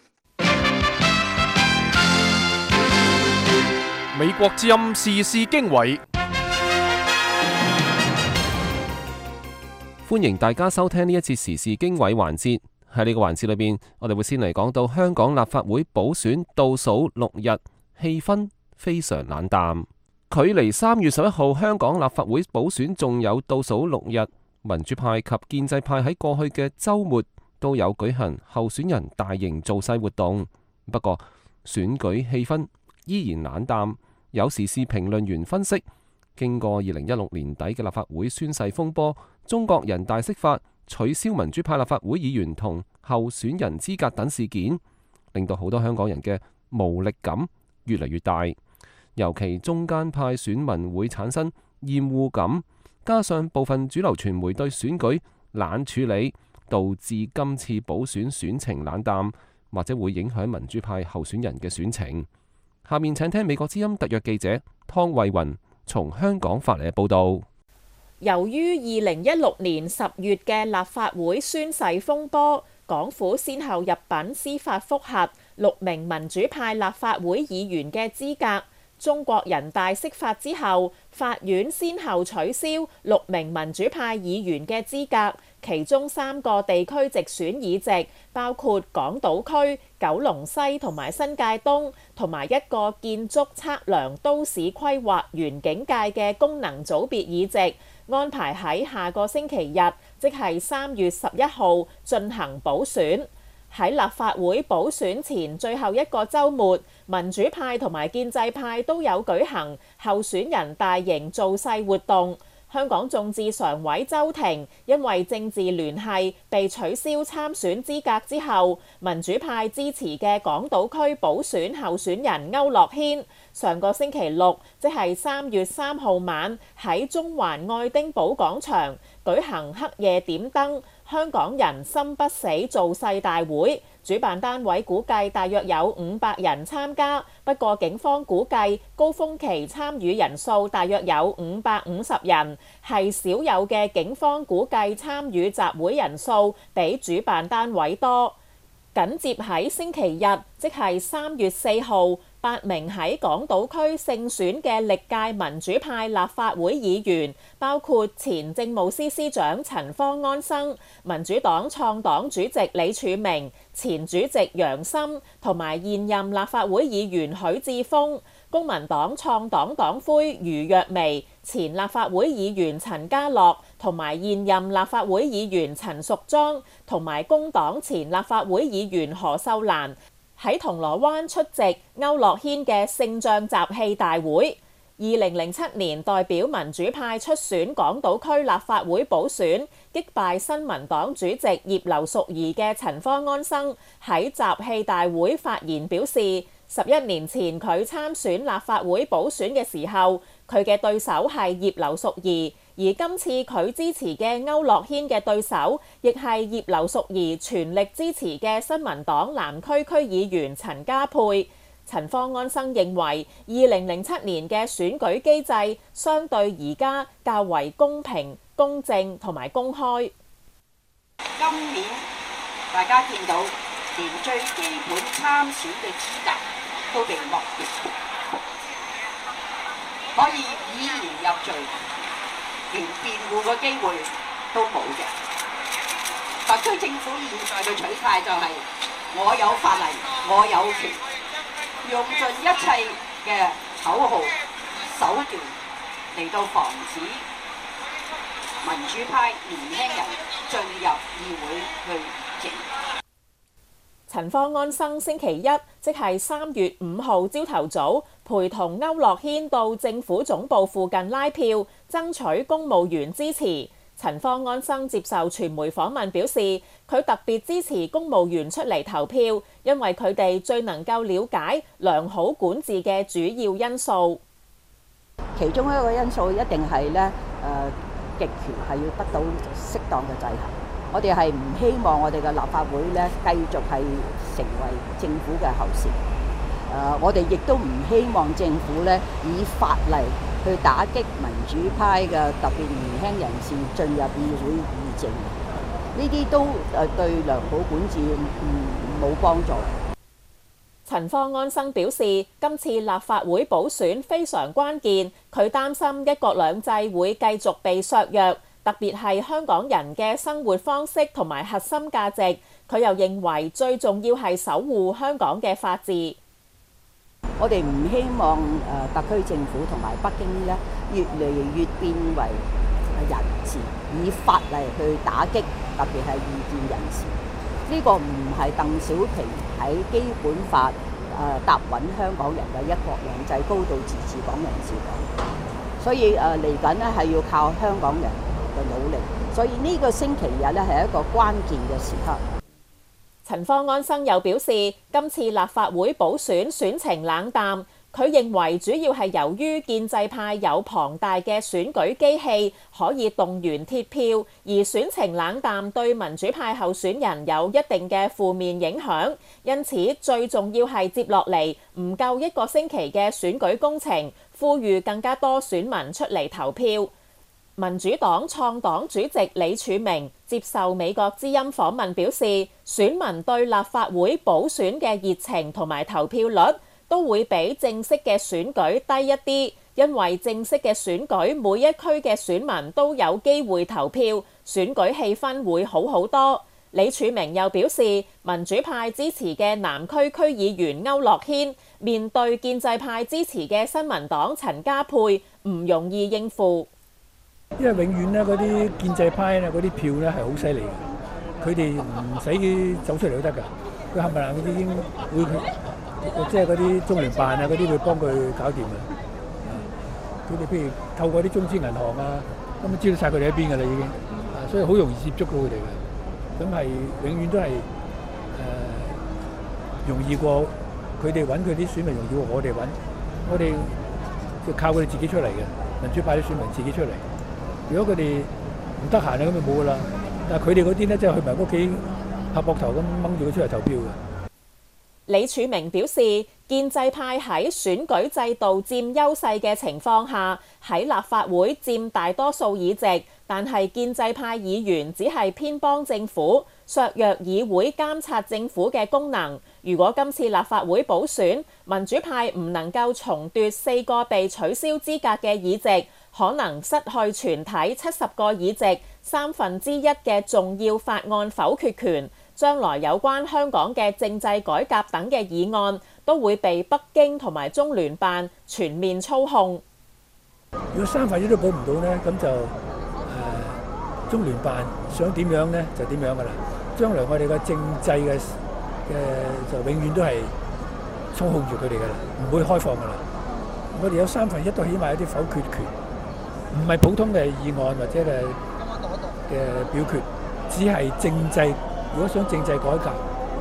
A: 美國之音時事經緯，
B: 歡迎大家收聽呢一節時事經緯環節。喺呢個環節裏邊，我哋會先嚟講到香港立法會補選倒數6日，氣氛非常冷淡。距離3月11號香港立法會補選仲有倒數6日，民主派及建制派喺過去嘅週末都有舉行候選人大型造勢活動。不過選舉氣氛依然冷淡。有時事評論員分析，經過2016年底嘅立法會宣誓風波、中國人大釋法、取消民主派立法會議員同候選人資格等事件，令到好多香港人嘅無力感越嚟越大。尤其中間派選民會產生厭惡感，加上部分主流傳媒對選舉冷處理，導致今次補選選情冷淡，或者會影響民主派候選人嘅選情。下面請聽美國之音特約記者湯慧雲從香港發嚟嘅報導。
G: 由於2016年10月嘅立法會宣誓風波，港府先後入稟司法覆核6名民主派立法會議員嘅資格。中國人大釋法之後，法院先後取消6名民主派議員嘅資格，其中3個地區直選議席，包括港島區、九龍西同埋新界東，同埋1個建築測量、都市規劃園境界嘅功能組別議席，安排喺下個星期日，即係3月11號進行補選。喺立法會補選前最後1個週末，民主派同埋建制派都有舉行候選人大型造勢活動。香港眾志常委周庭因為政治聯繫被取消參選資格之後，民主派支持嘅港島區補選候選人區諾軒，上個星期六，即係3月3號晚，喺中環愛丁堡廣場舉行黑夜點燈香港人心不死造勢大會，主辦單位估計大約有500人參加，不過警方估計高峰期參與人數大約有550人，係少有嘅警方估計參與集會人數比主辦單位多。緊接喺星期日，即係3月4號，8名喺港島區勝選嘅歷屆民主派立法會議員，包括前政務司司長陳方安生、民主黨創黨主席李柱銘、前主席楊森同埋現任立法會議員許智峰、公民黨創黨黨魁余若薇、前立法會議員陳家樂同埋現任立法會議員陳淑莊同埋工黨前立法會議員何秀蘭喺銅鑼灣出席區諾軒嘅勝仗集氣大會。2007年代表民主派出選港島區立法會補選，擊敗新民黨主席葉劉淑儀嘅陳方安生喺集氣大會發言表示，11年前佢參選立法會補選嘅時候，佢嘅對手係葉劉淑儀，而今次佢支持嘅區諾軒嘅對手，亦係葉劉淑儀全力支持嘅新民黨南區區議員陳家珮。陳方安生認為，2007年嘅選舉機制相對而家較為公平、公正同埋公開。
H: 今年大家見到連最基本參選嘅資格都被剝奪，可以以言入罪，連辯護嘅機會都冇嘅。特區政府現在嘅取態就係我有法例，我有權，用盡一切嘅口號手段嚟到防止民主派年輕人進入議會去競。
G: 陳方安生星期一，即係3月5號朝頭早，陪同區諾軒到政府總部附近拉票，爭取公務員支持。陳方安生接受傳媒訪問表示，佢特別支持公務員出嚟投票，因為佢哋最能夠了解良好管治嘅主要因素。
I: 其中一個因素一定係咧，極權係要得到適當嘅制衡。我哋係唔希望我哋嘅立法會咧繼續係成為政府嘅喉舌。我哋亦都唔希望政府咧以法例去打擊民主派嘅特別年輕人士進入議會議政，呢啲都對良好管治冇幫助。
G: 陳方安生表示，今次立法會補選非常關鍵，佢擔心一國兩制會繼續被削弱，特別係香港人嘅生活方式同埋核心價值。佢又認為最重要係守護香港嘅法治。
I: 我哋唔希望特區政府同埋北京咧越嚟越變為人治，以法例去打擊特別係異見人士。呢個唔係鄧小平喺基本法搭穩香港人嘅一國兩制、高度自治、港人治港。所以嚟緊咧係要靠香港人嘅努力。所以呢個星期日咧係一個關鍵嘅時刻。
G: 陳方安生又表示，今次立法會補選選情冷淡，佢認為主要係由於建制派有龐大嘅選舉機器可以動員鐵票，而選情冷淡對民主派候選人有一定嘅負面影響。因此最重要係接落嚟唔夠一個星期嘅選舉工程，呼籲更加多選民出嚟投票。民主黨創黨主席李柱銘接受美國之音訪問表示，選民對立法會補選嘅熱情同埋投票率都會比正式嘅選舉低一啲，因為正式嘅選舉每一區嘅選民都有機會投票，選舉氣氛會好好多。李柱銘又表示，民主派支持嘅南區區議員區諾軒面對建制派支持嘅新民黨陳家珮唔容易應付。
J: 因為永遠咧嗰啲建制派咧嗰啲票咧係好犀利嘅，佢哋唔使走出嚟都得㗎，佢冚唪唥嗰啲已經會即係嗰啲中聯辦啊嗰啲會幫佢搞掂嘅。佢哋譬如透過啲中資銀行啊，咁知道晒佢哋喺邊㗎啦已經，所以好容易接觸到佢哋嘅。咁係永遠都係容易過佢哋揾佢啲選民，容易過我哋揾。我哋就靠佢哋自己出嚟嘅，民主派啲選民自己出嚟。如果佢哋唔得閒咧，咁就冇噶啦。但係佢哋嗰啲咧，即係去埋屋企拍膊頭咁掹住佢出嚟投票嘅。
G: 李柱銘表示，建制派喺選舉制度佔優勢嘅情況下，喺立法會佔大多數議席，但係建制派議員只係偏幫政府，削弱議會監察政府嘅功能。如果今次立法會補選，民主派唔能夠重奪4個被取消資格嘅議席，可能失去全體70個議席1/3嘅重要法案否決權。將來有關香港嘅政制改革等嘅議案，都會被北京同埋中聯辦全面操控。
J: 如果1/3都補唔到呢，咁就中聯辦想點樣呢，就點樣噶啦。將來我哋嘅政制嘅就永遠都係操控住佢哋噶啦，唔會開放噶啦。我哋有1/3都起碼有啲否決權，唔係普通嘅議案或者嘅表決，只係政制。如果想政制改革，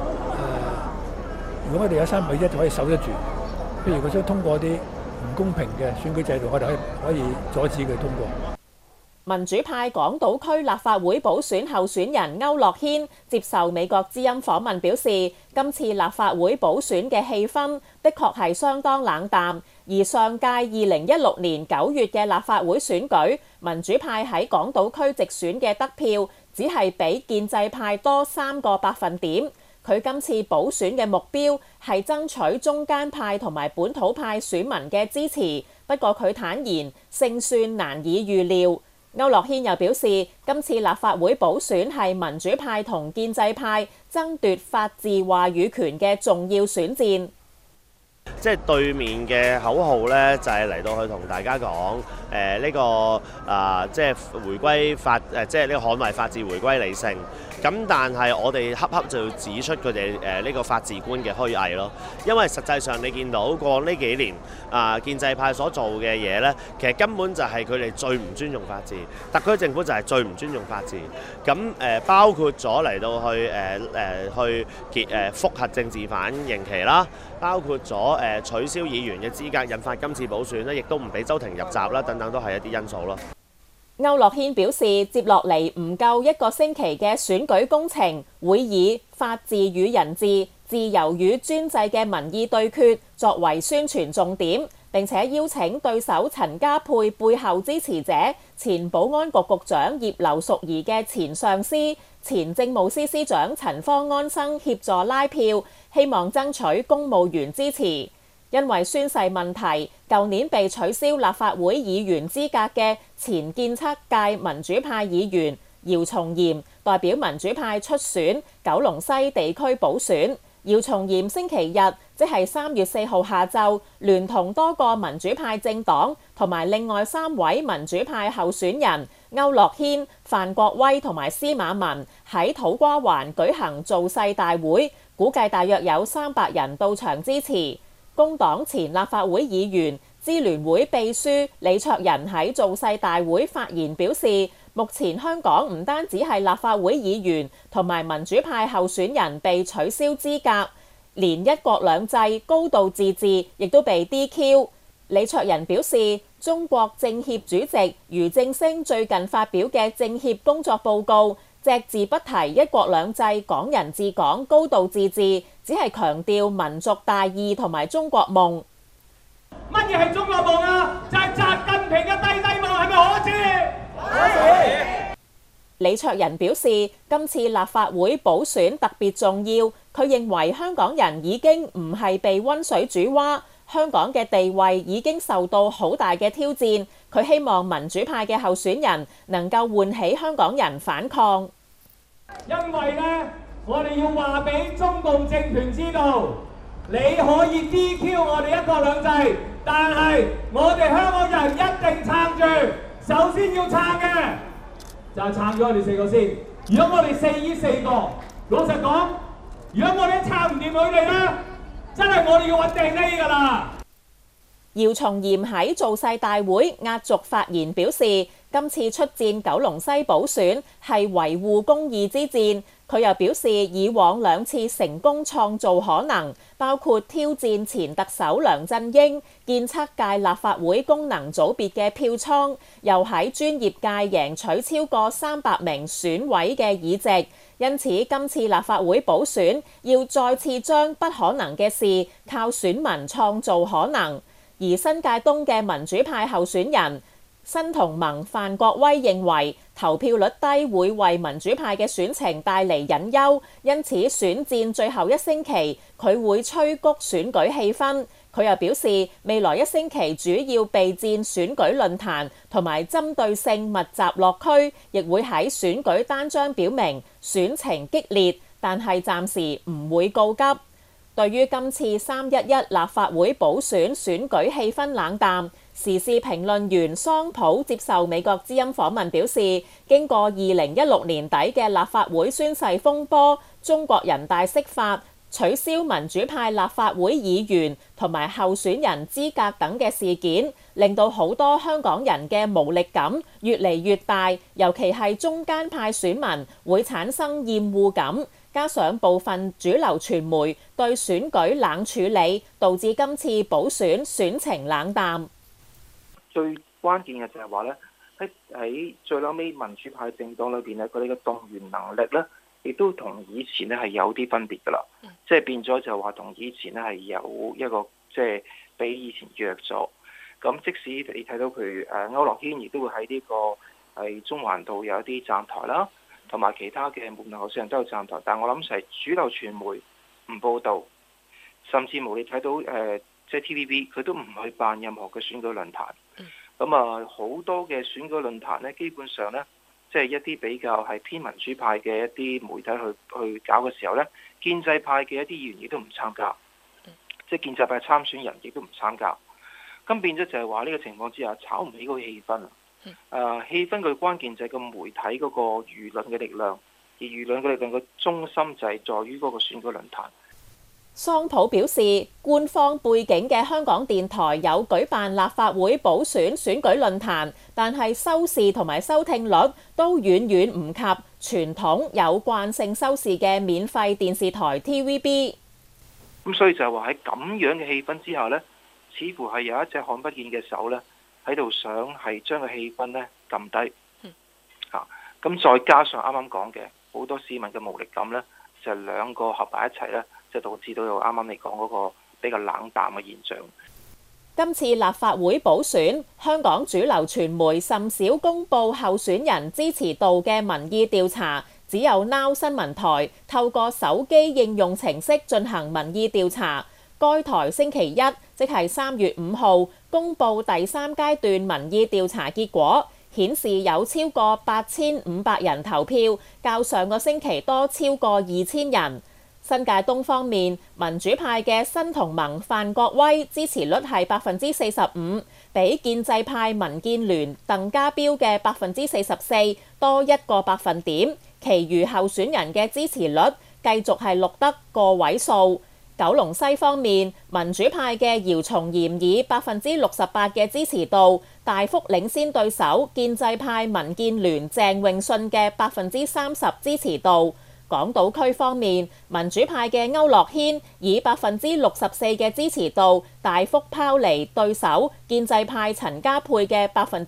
J: 如果我哋有1/3就可以守得住。譬如佢想通過啲唔公平嘅選舉制度，我哋可以阻止佢通過。
G: 民主派港島區立法會補選候選人區諾軒接受美國之音訪問表示，今次立法會補選嘅氣氛的確係相當冷淡，而上屆2016年9月嘅立法會選舉，民主派喺港島區直選嘅得票只係比建制派多3個百分點。佢今次補選嘅目標係爭取中間派同埋本土派選民嘅支持，不過佢坦言勝算難以預料。 區諾軒又表示，今次立法會補選係民主派同建制派爭奪法治話語權嘅重要選戰。
K: 即係對面嘅口號呢，就係嚟到去同大家講，即係回歸法，即係呢個捍衛法治、回歸理性。咁但係我哋恰恰就要指出佢哋呢個法治觀嘅虛偽咯。因為實際上你見到過呢幾年建制派所做嘅嘢呢，其實根本就係佢哋最唔尊重法治，特區政府就係最唔尊重法治。咁包括咗嚟到去覆核政治犯刑期啦，包括咗取消議員嘅資格，引發今次補選呢，亦都唔俾周庭入閘啦，等等都係一啲因素咯。
G: 區諾軒表示，接落嚟唔夠1個星期嘅選舉工程，會以法治與人治、自由與專制嘅民意對決作為宣傳重點，並且邀請對手陳家珮背後支持者、前保安局局長葉劉淑儀嘅前上司、前政務司司長陳方安生協助拉票，希望爭取公務員支持。因為宣誓問題，舊年被取消立法會議員資格嘅前建測界民主派議員姚松炎代表民主派出選九龍西地區補選。姚松炎星期日，即係3月4號下晝，聯同多個民主派政黨同埋另外3位民主派候選人區諾軒、范國威同埋司馬文喺土瓜灣舉行造勢大會，估計大約有300人到場支持。工黨前立法會議員、支聯會秘書李卓人喺造勢大會發言表示，目前香港唔單止係立法會議員同埋民主派候選人被取消資格，連一國兩制、高度自治亦都被 DQ。李卓人表示，中國政協主席俞正聲最近發表嘅政協工作報告，隻字不提一國兩制、港人治港、高度自治，只係強調民族大義同埋中國夢。
L: 乜嘢係中國夢啊？就係習近平嘅低夢，係咪可恥？可恥！
G: 李卓人表示，今次立法會補選特別重要，佢認為香港人已經唔係被溫水煮蛙，香港嘅地位已經受到好大嘅挑戰。佢希望民主派嘅候選人能夠喚起香港人反抗。
L: 因為呢，我哋要話俾中共政權知道，你可以 DQ 我哋一國兩制，但係我哋香港人一定撐住。首先要撐嘅就係撐咗我哋4個先。如果我哋4個，老實講，如果我哋撐唔掂佢哋呢，真係我哋要揾定呢㗎啦。
G: 姚松炎喺造勢大會壓軸發言表示，今次出戰九龍西補選係維護公義之戰。佢又表示，以往2次成功創造可能，包括挑戰前特首梁振英建測界立法會功能組別嘅票倉，又喺專業界贏取超過300名選委嘅議席。因此，今次立法會補選要再次將不可能嘅事靠選民創造可能。而新界東嘅民主派候選人新同盟范國威認為投票率低會為民主派嘅選情帶嚟隱憂，因此選戰最後1星期佢會催谷選舉氣氛。佢又表示，未來1星期主要備戰選舉論壇同埋針對性密集落區，亦會喺選舉單張表明選情激烈，但係暫時唔會告急。對於今次311立法會補選選舉氣氛冷淡，時事評論員桑普接受美國之音訪問表示，經過2016年底嘅立法會宣誓風波、中國人大釋法、取消民主派立法會議員同埋候選人資格等嘅事件，令到好多香港人嘅無力感越嚟越大，尤其係中間派選民會產生厭惡感。加上部分主流傳媒對選舉冷處理，導致今次補選選情冷淡。
M: 最關鍵嘅就係話咧，喺最後尾民主派政黨裏邊咧，佢哋嘅動員能力咧，亦都同以前咧係有啲分別噶啦，即係變咗就話同以前咧係有一個即係比以前弱咗。咁即使你睇到佢區諾軒亦都會喺呢個係中環度有一啲站台啦。同埋其他嘅門口上都有站台，但我諗係主流傳媒唔報導，甚至無你睇到即係 TVB 佢都唔去辦任何嘅選舉論壇， 咁啊好多嘅選舉論壇呢，基本上呢，即係一啲比較係偏民主派嘅一啲媒體去搞嘅時候呢，建制派嘅一啲議員亦都唔參加，即係建制派參選人亦都唔參加。咁變咗就係話呢個情況之下炒唔起嗰個氣氛啊！氣氛嘅關鍵就係個媒體嗰個輿論嘅力量，而輿論嘅力量嘅中心就係在於嗰個選舉論壇。
G: 桑普表示，官方背景嘅香港電台有舉辦立法會補選選舉論壇，但係收視同埋收聽率都遠遠唔及傳統有慣性收視嘅免費電視台 TVB。
M: 咁所以就係話喺咁樣嘅氣氛之下呢，似乎係有一隻看不見嘅手呢喺度想係將個氣氛呢撳低。咁再加上啱啱講嘅好多市民嘅無力感呢，就係兩個合埋一齊呢，就導致到有啱啱你講嗰個比較冷淡嘅現象。
G: 今次立法會補選，香港主流傳媒甚少公佈候選人支持度嘅民意調查，只有 Now 新聞台透過手機應用程式進行民意調查。該台星期一，即係3月5號，公佈第3階段民意調查結果，顯示有超過8500人投票，較上個星期多超過2000人。新界東方面，民主派嘅新同盟范國威支持率係45%，比建制派民建聯鄧家彪嘅44%多1個百分點。其餘候選人嘅支持率繼續係錄得個位數。九龍西方面，民主派嘅姚松炎以68%嘅支持度大幅領先對手建制派民建聯鄭泳舜嘅30%支持度。港島區方面，民主派嘅區諾軒以64%嘅支持度大幅拋離對手建制派陳家珮嘅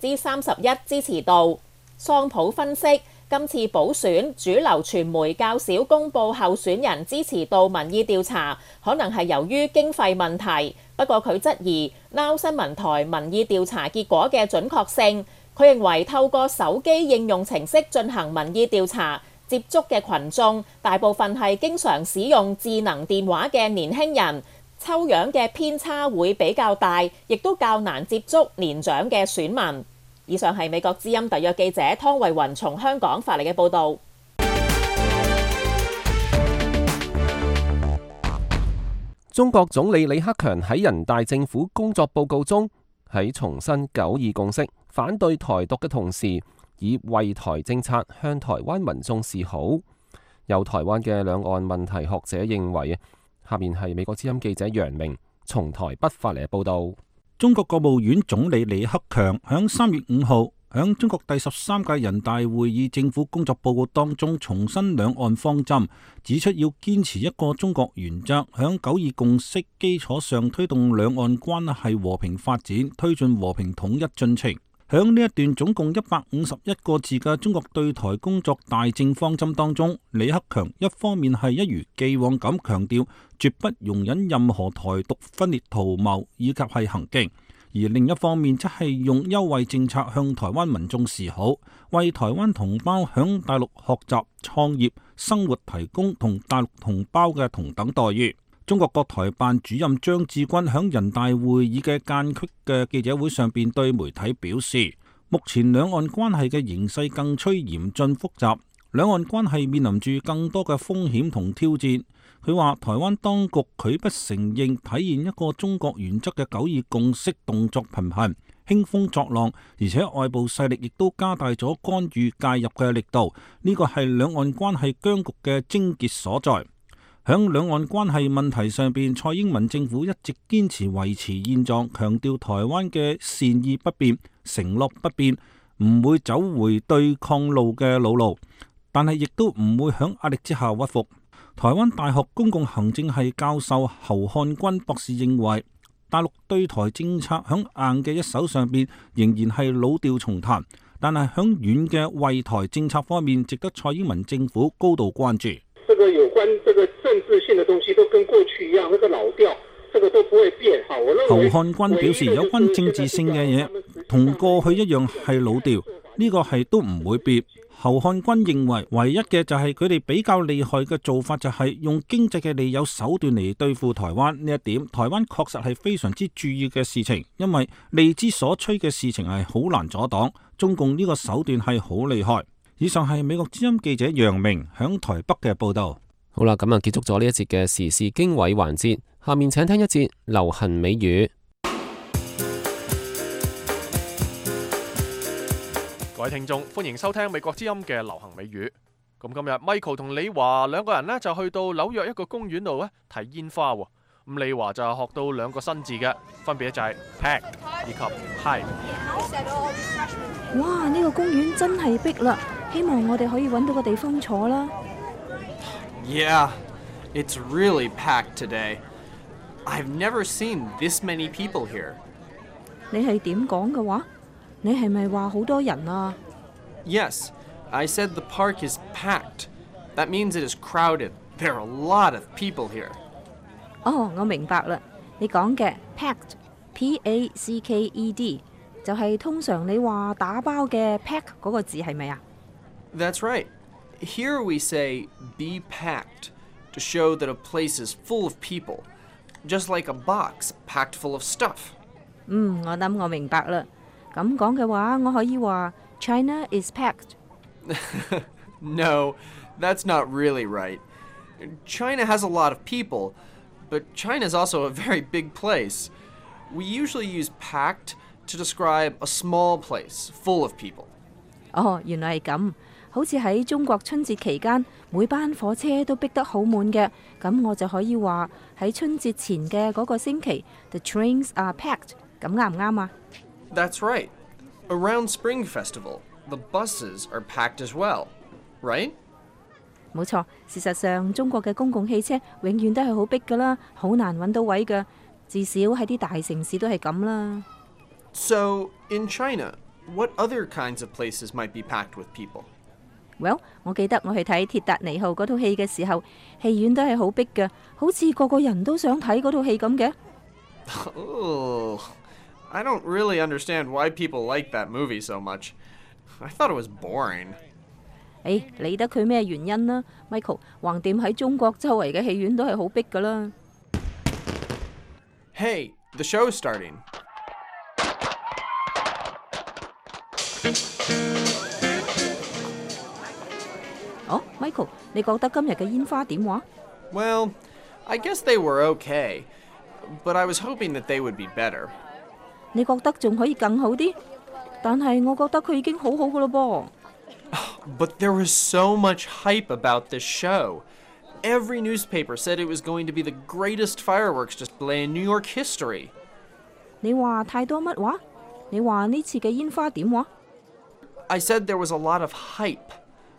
G: 31%支持度。桑普分析，今次補選主流傳媒較少公佈候選人支持度民意調查，可能係由於經費問題。不過佢質疑 Now 新聞台民意調查結果嘅準確性。佢認為透過手機應用程式進行民意調查，接觸嘅群眾大部分係經常使用智能電話嘅年輕人，抽樣嘅偏差會比較大，亦都較難接觸年長嘅選民。以上係美國之音特約記者湯慧雲從香港發嚟嘅報導。
B: 中國總理李克強喺人大政府工作報告中，喺重申9·2共識、反對台獨嘅同時，以惠台政策向台灣民眾示好。有台灣嘅兩岸問題學者認為，下面係美國之音記者楊明從台北發嚟嘅報導。
N: 中國國務院總理李克強響3月5號響中國第13屆人大會議政府工作報告當中重申兩岸方針，指出要堅持一個中國原則，響9·2共識基礎上推動兩岸關係和平發展，推進和平統一進程。響呢一段總共151個字嘅中國對台工作大政方針當中，李克強一方面係一如既往咁強調絕不容忍任何台獨分裂圖謀以及係行徑，而另一方面則係用優惠政策向台灣民眾示好，為台灣同胞響大陸學習、創業、生活提供同大陸同胞嘅同等待遇。中國國台辦主任張志軍響人大會議嘅間隙嘅記者會上邊對媒體表示，目前兩岸關係嘅形勢更趨嚴峻複雜，兩岸關係面臨住更多嘅風險同挑戰。佢話台灣當局拒不承認體現一個中國原則嘅9·2共識動作頻頻、興風作浪，而且外部勢力亦都加大咗干預介入嘅力度，呢個係兩岸關係僵局嘅症結所在。響兩岸關係問題上邊，蔡英文政府一直堅持維持現狀，強調台灣嘅善意不變、承諾不變，唔會走回對抗路嘅老路，但係亦都唔會響壓力之下屈服。台灣大學公共行政系教授侯漢軍博士認為，大陸對台政策響硬嘅一手上邊仍然係老調重彈，但係響軟嘅惠台政策方面，值得蔡英文政府高度關注。
O: 這個有關這個政治性的東西都跟過去一樣，那個老調，這個都不會變。侯漢軍表示，有關政治性嘅嘢同過去一樣係老調，
N: 呢個係都唔會變。侯漢軍認為唯一嘅就係佢哋比較厲害嘅做法就係用經濟嘅利誘手段嚟對付台灣。呢一點台灣確實係非常之注意嘅事情，因為利之所趨嘅事情係好難阻擋，中共呢個手段係好厲害。以上係美國之音記者楊明響台北嘅報道。
B: 好啦，咁啊結束咗呢一節嘅時事經緯環節，下面請聽一節流行美語。
A: 各位聽眾，歡迎收聽美國之音嘅流行美語。咁今日 Michael 同李華兩個人呢，就去到紐約一個公園度咧睇煙花喎。咁李華就學到兩個新字嘅，分別就係 pack 以及 hype。
E: 哇！呢個公園真係逼啦，希望我哋可以揾到個地方坐啦。
P: Yeah, it's really packed today. I've never seen this many people here.
E: 你係點講嘅話？你係咪話好多人啊？
P: Yes, I said the park is packed. That means it is crowded. There are a lot of people here.
E: 哦，我明白啦。你講嘅 packed，P-A-C-K-E-D， 就係通常你話打包嘅 pack 嗰個字係咪啊？
P: That's right. Here we say be packed to show that a place is full of people, just like a box packed full of stuff.
E: 我諗我明白啦。咁講嘅話，我可以話 China is packed.
P: No, that's not really right. China has a lot of people, but China is also a very big place. We usually use packed to describe a small place full of people.
E: 哦，原來係咁。好似喺中國春節期間，每班火車都逼得好滿嘅，咁我就可以話喺春節前嘅嗰個星期 ，the trains are packed。咁啱唔啱啊？
P: That's right. Around Spring Festival, the buses are packed as well, right?
E: 冇錯，事實上中國嘅公共汽車永遠都係好逼㗎啦，好難揾到位㗎，至少喺啲大城市都係咁啦。
P: So, in China, what other kinds of places might be packed with people?
E: Well, 我記得我去睇《鐵達尼號》嗰套戲嘅時候，戲院都係好逼㗎，好似個個人都想睇嗰套戲咁嘅。
P: Oh, I don't really understand why people like that movie so much. I thought it was boring.
E: 理得佢咩原因啦 ，Michael， 橫掂喺中國周圍嘅戲院都係好逼㗎啦。
P: Hey, the show's starting.
E: Michael， 你覺得今日嘅煙花點話？
P: Well, I guess they were okay, but I was hoping that they would be better.
E: 你覺得仲可以更好啲？但係我覺得佢已經好好㗎咯噃。
P: But there was so much hype about this show. Every newspaper said it was going to be the greatest fireworks display in New York history.
E: 你話太多乜話？你話呢次嘅煙花點話？
P: I said there was a lot of hype.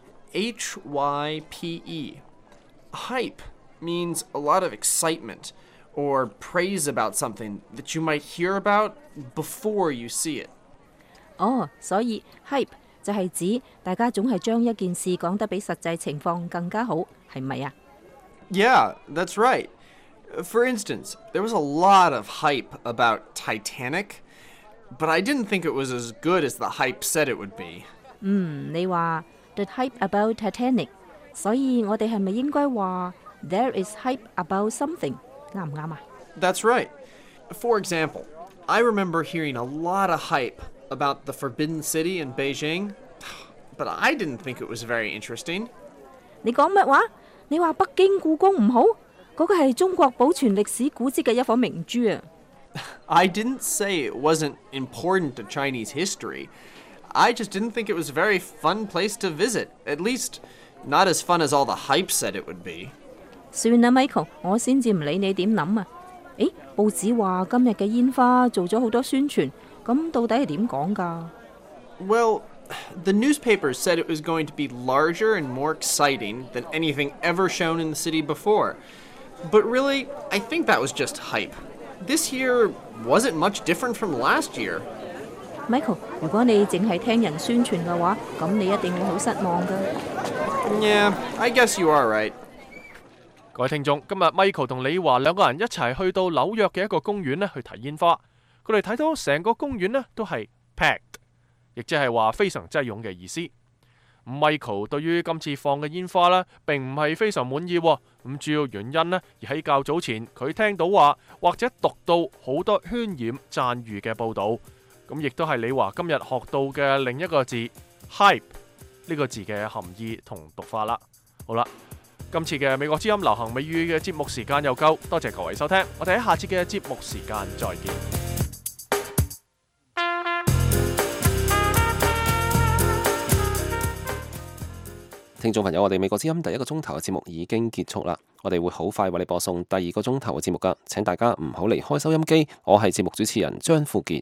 P: H-Y-P-E. Hype means a lot of excitement or praise about something that you might hear about before you see it.
E: 所以 hype 就係指大家總係將一件事講得比實際情況更加好，係咪啊？
P: Yeah, that's right. For instance, there was a lot of hype about Titanic, but I didn't think it was as good as the hype said it would be.
E: 你話 the hype about Titanic， 所以我哋係咪應該話 there is hype about something？ 啱唔啱啊？
P: That's right. For example, I remember hearing a lot of hype about the Forbidden City in Beijing, but I didn't think it was very interesting.
E: 你講乜話？你話北京故宮唔好？嗰個係中國保存歷史古蹟嘅一顆明珠啊！
P: I didn't say it wasn't important to Chinese history. I just didn't think it was a very fun place to visit. At least, not as fun as all the hype said it would be.
E: 算啦 ，Michael， 我先至唔理你點諗啊！報紙話今日嘅煙花做咗好多宣傳，咁到底係點講㗎？
P: Well, the newspapers said it was going to be larger and more exciting than anything ever shown in the city before. But really, I think that was just hype. This year wasn't much different from last year.
E: Michael， 如果你淨係聽人宣傳嘅話，咁你一定會好失望㗎。
P: Yeah, I guess you are right.
A: 各位聽眾，今日 Michael 同李華兩個人一齊去到紐約嘅一個公園呢去睇煙花。佢哋睇到成個公園呢都係 packed， 亦即係話非常擠擁嘅意思。Michael 對於今次放嘅煙花呢，並唔係非常滿意喎。咁主要原因呢，而喺較早前佢聽到話或者讀到好多渲染讚譽嘅報導，咁亦都係李華今日學到嘅另一個字 hype 呢個字嘅含義同讀法啦。好啦，今次嘅美國之音流行美語嘅節目時間又夠，多謝各位收聽，我哋喺下次嘅節目時間再見。
B: 聽眾朋友，我哋美國之音第一個鐘頭嘅節目已經結束啦，我哋會好快為你播送第二個鐘頭嘅節目噶，請大家唔好離開收音機。我係節目主持人張富傑。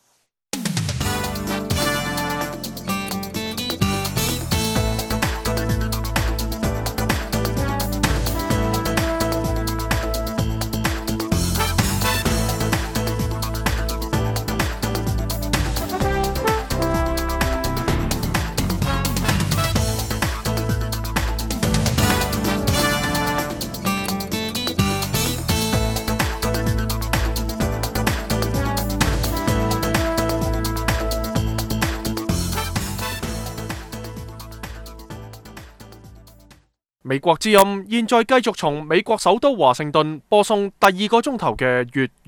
A: 美國之音現在繼續從美國首都華盛頓播送第二個鐘頭嘅粵語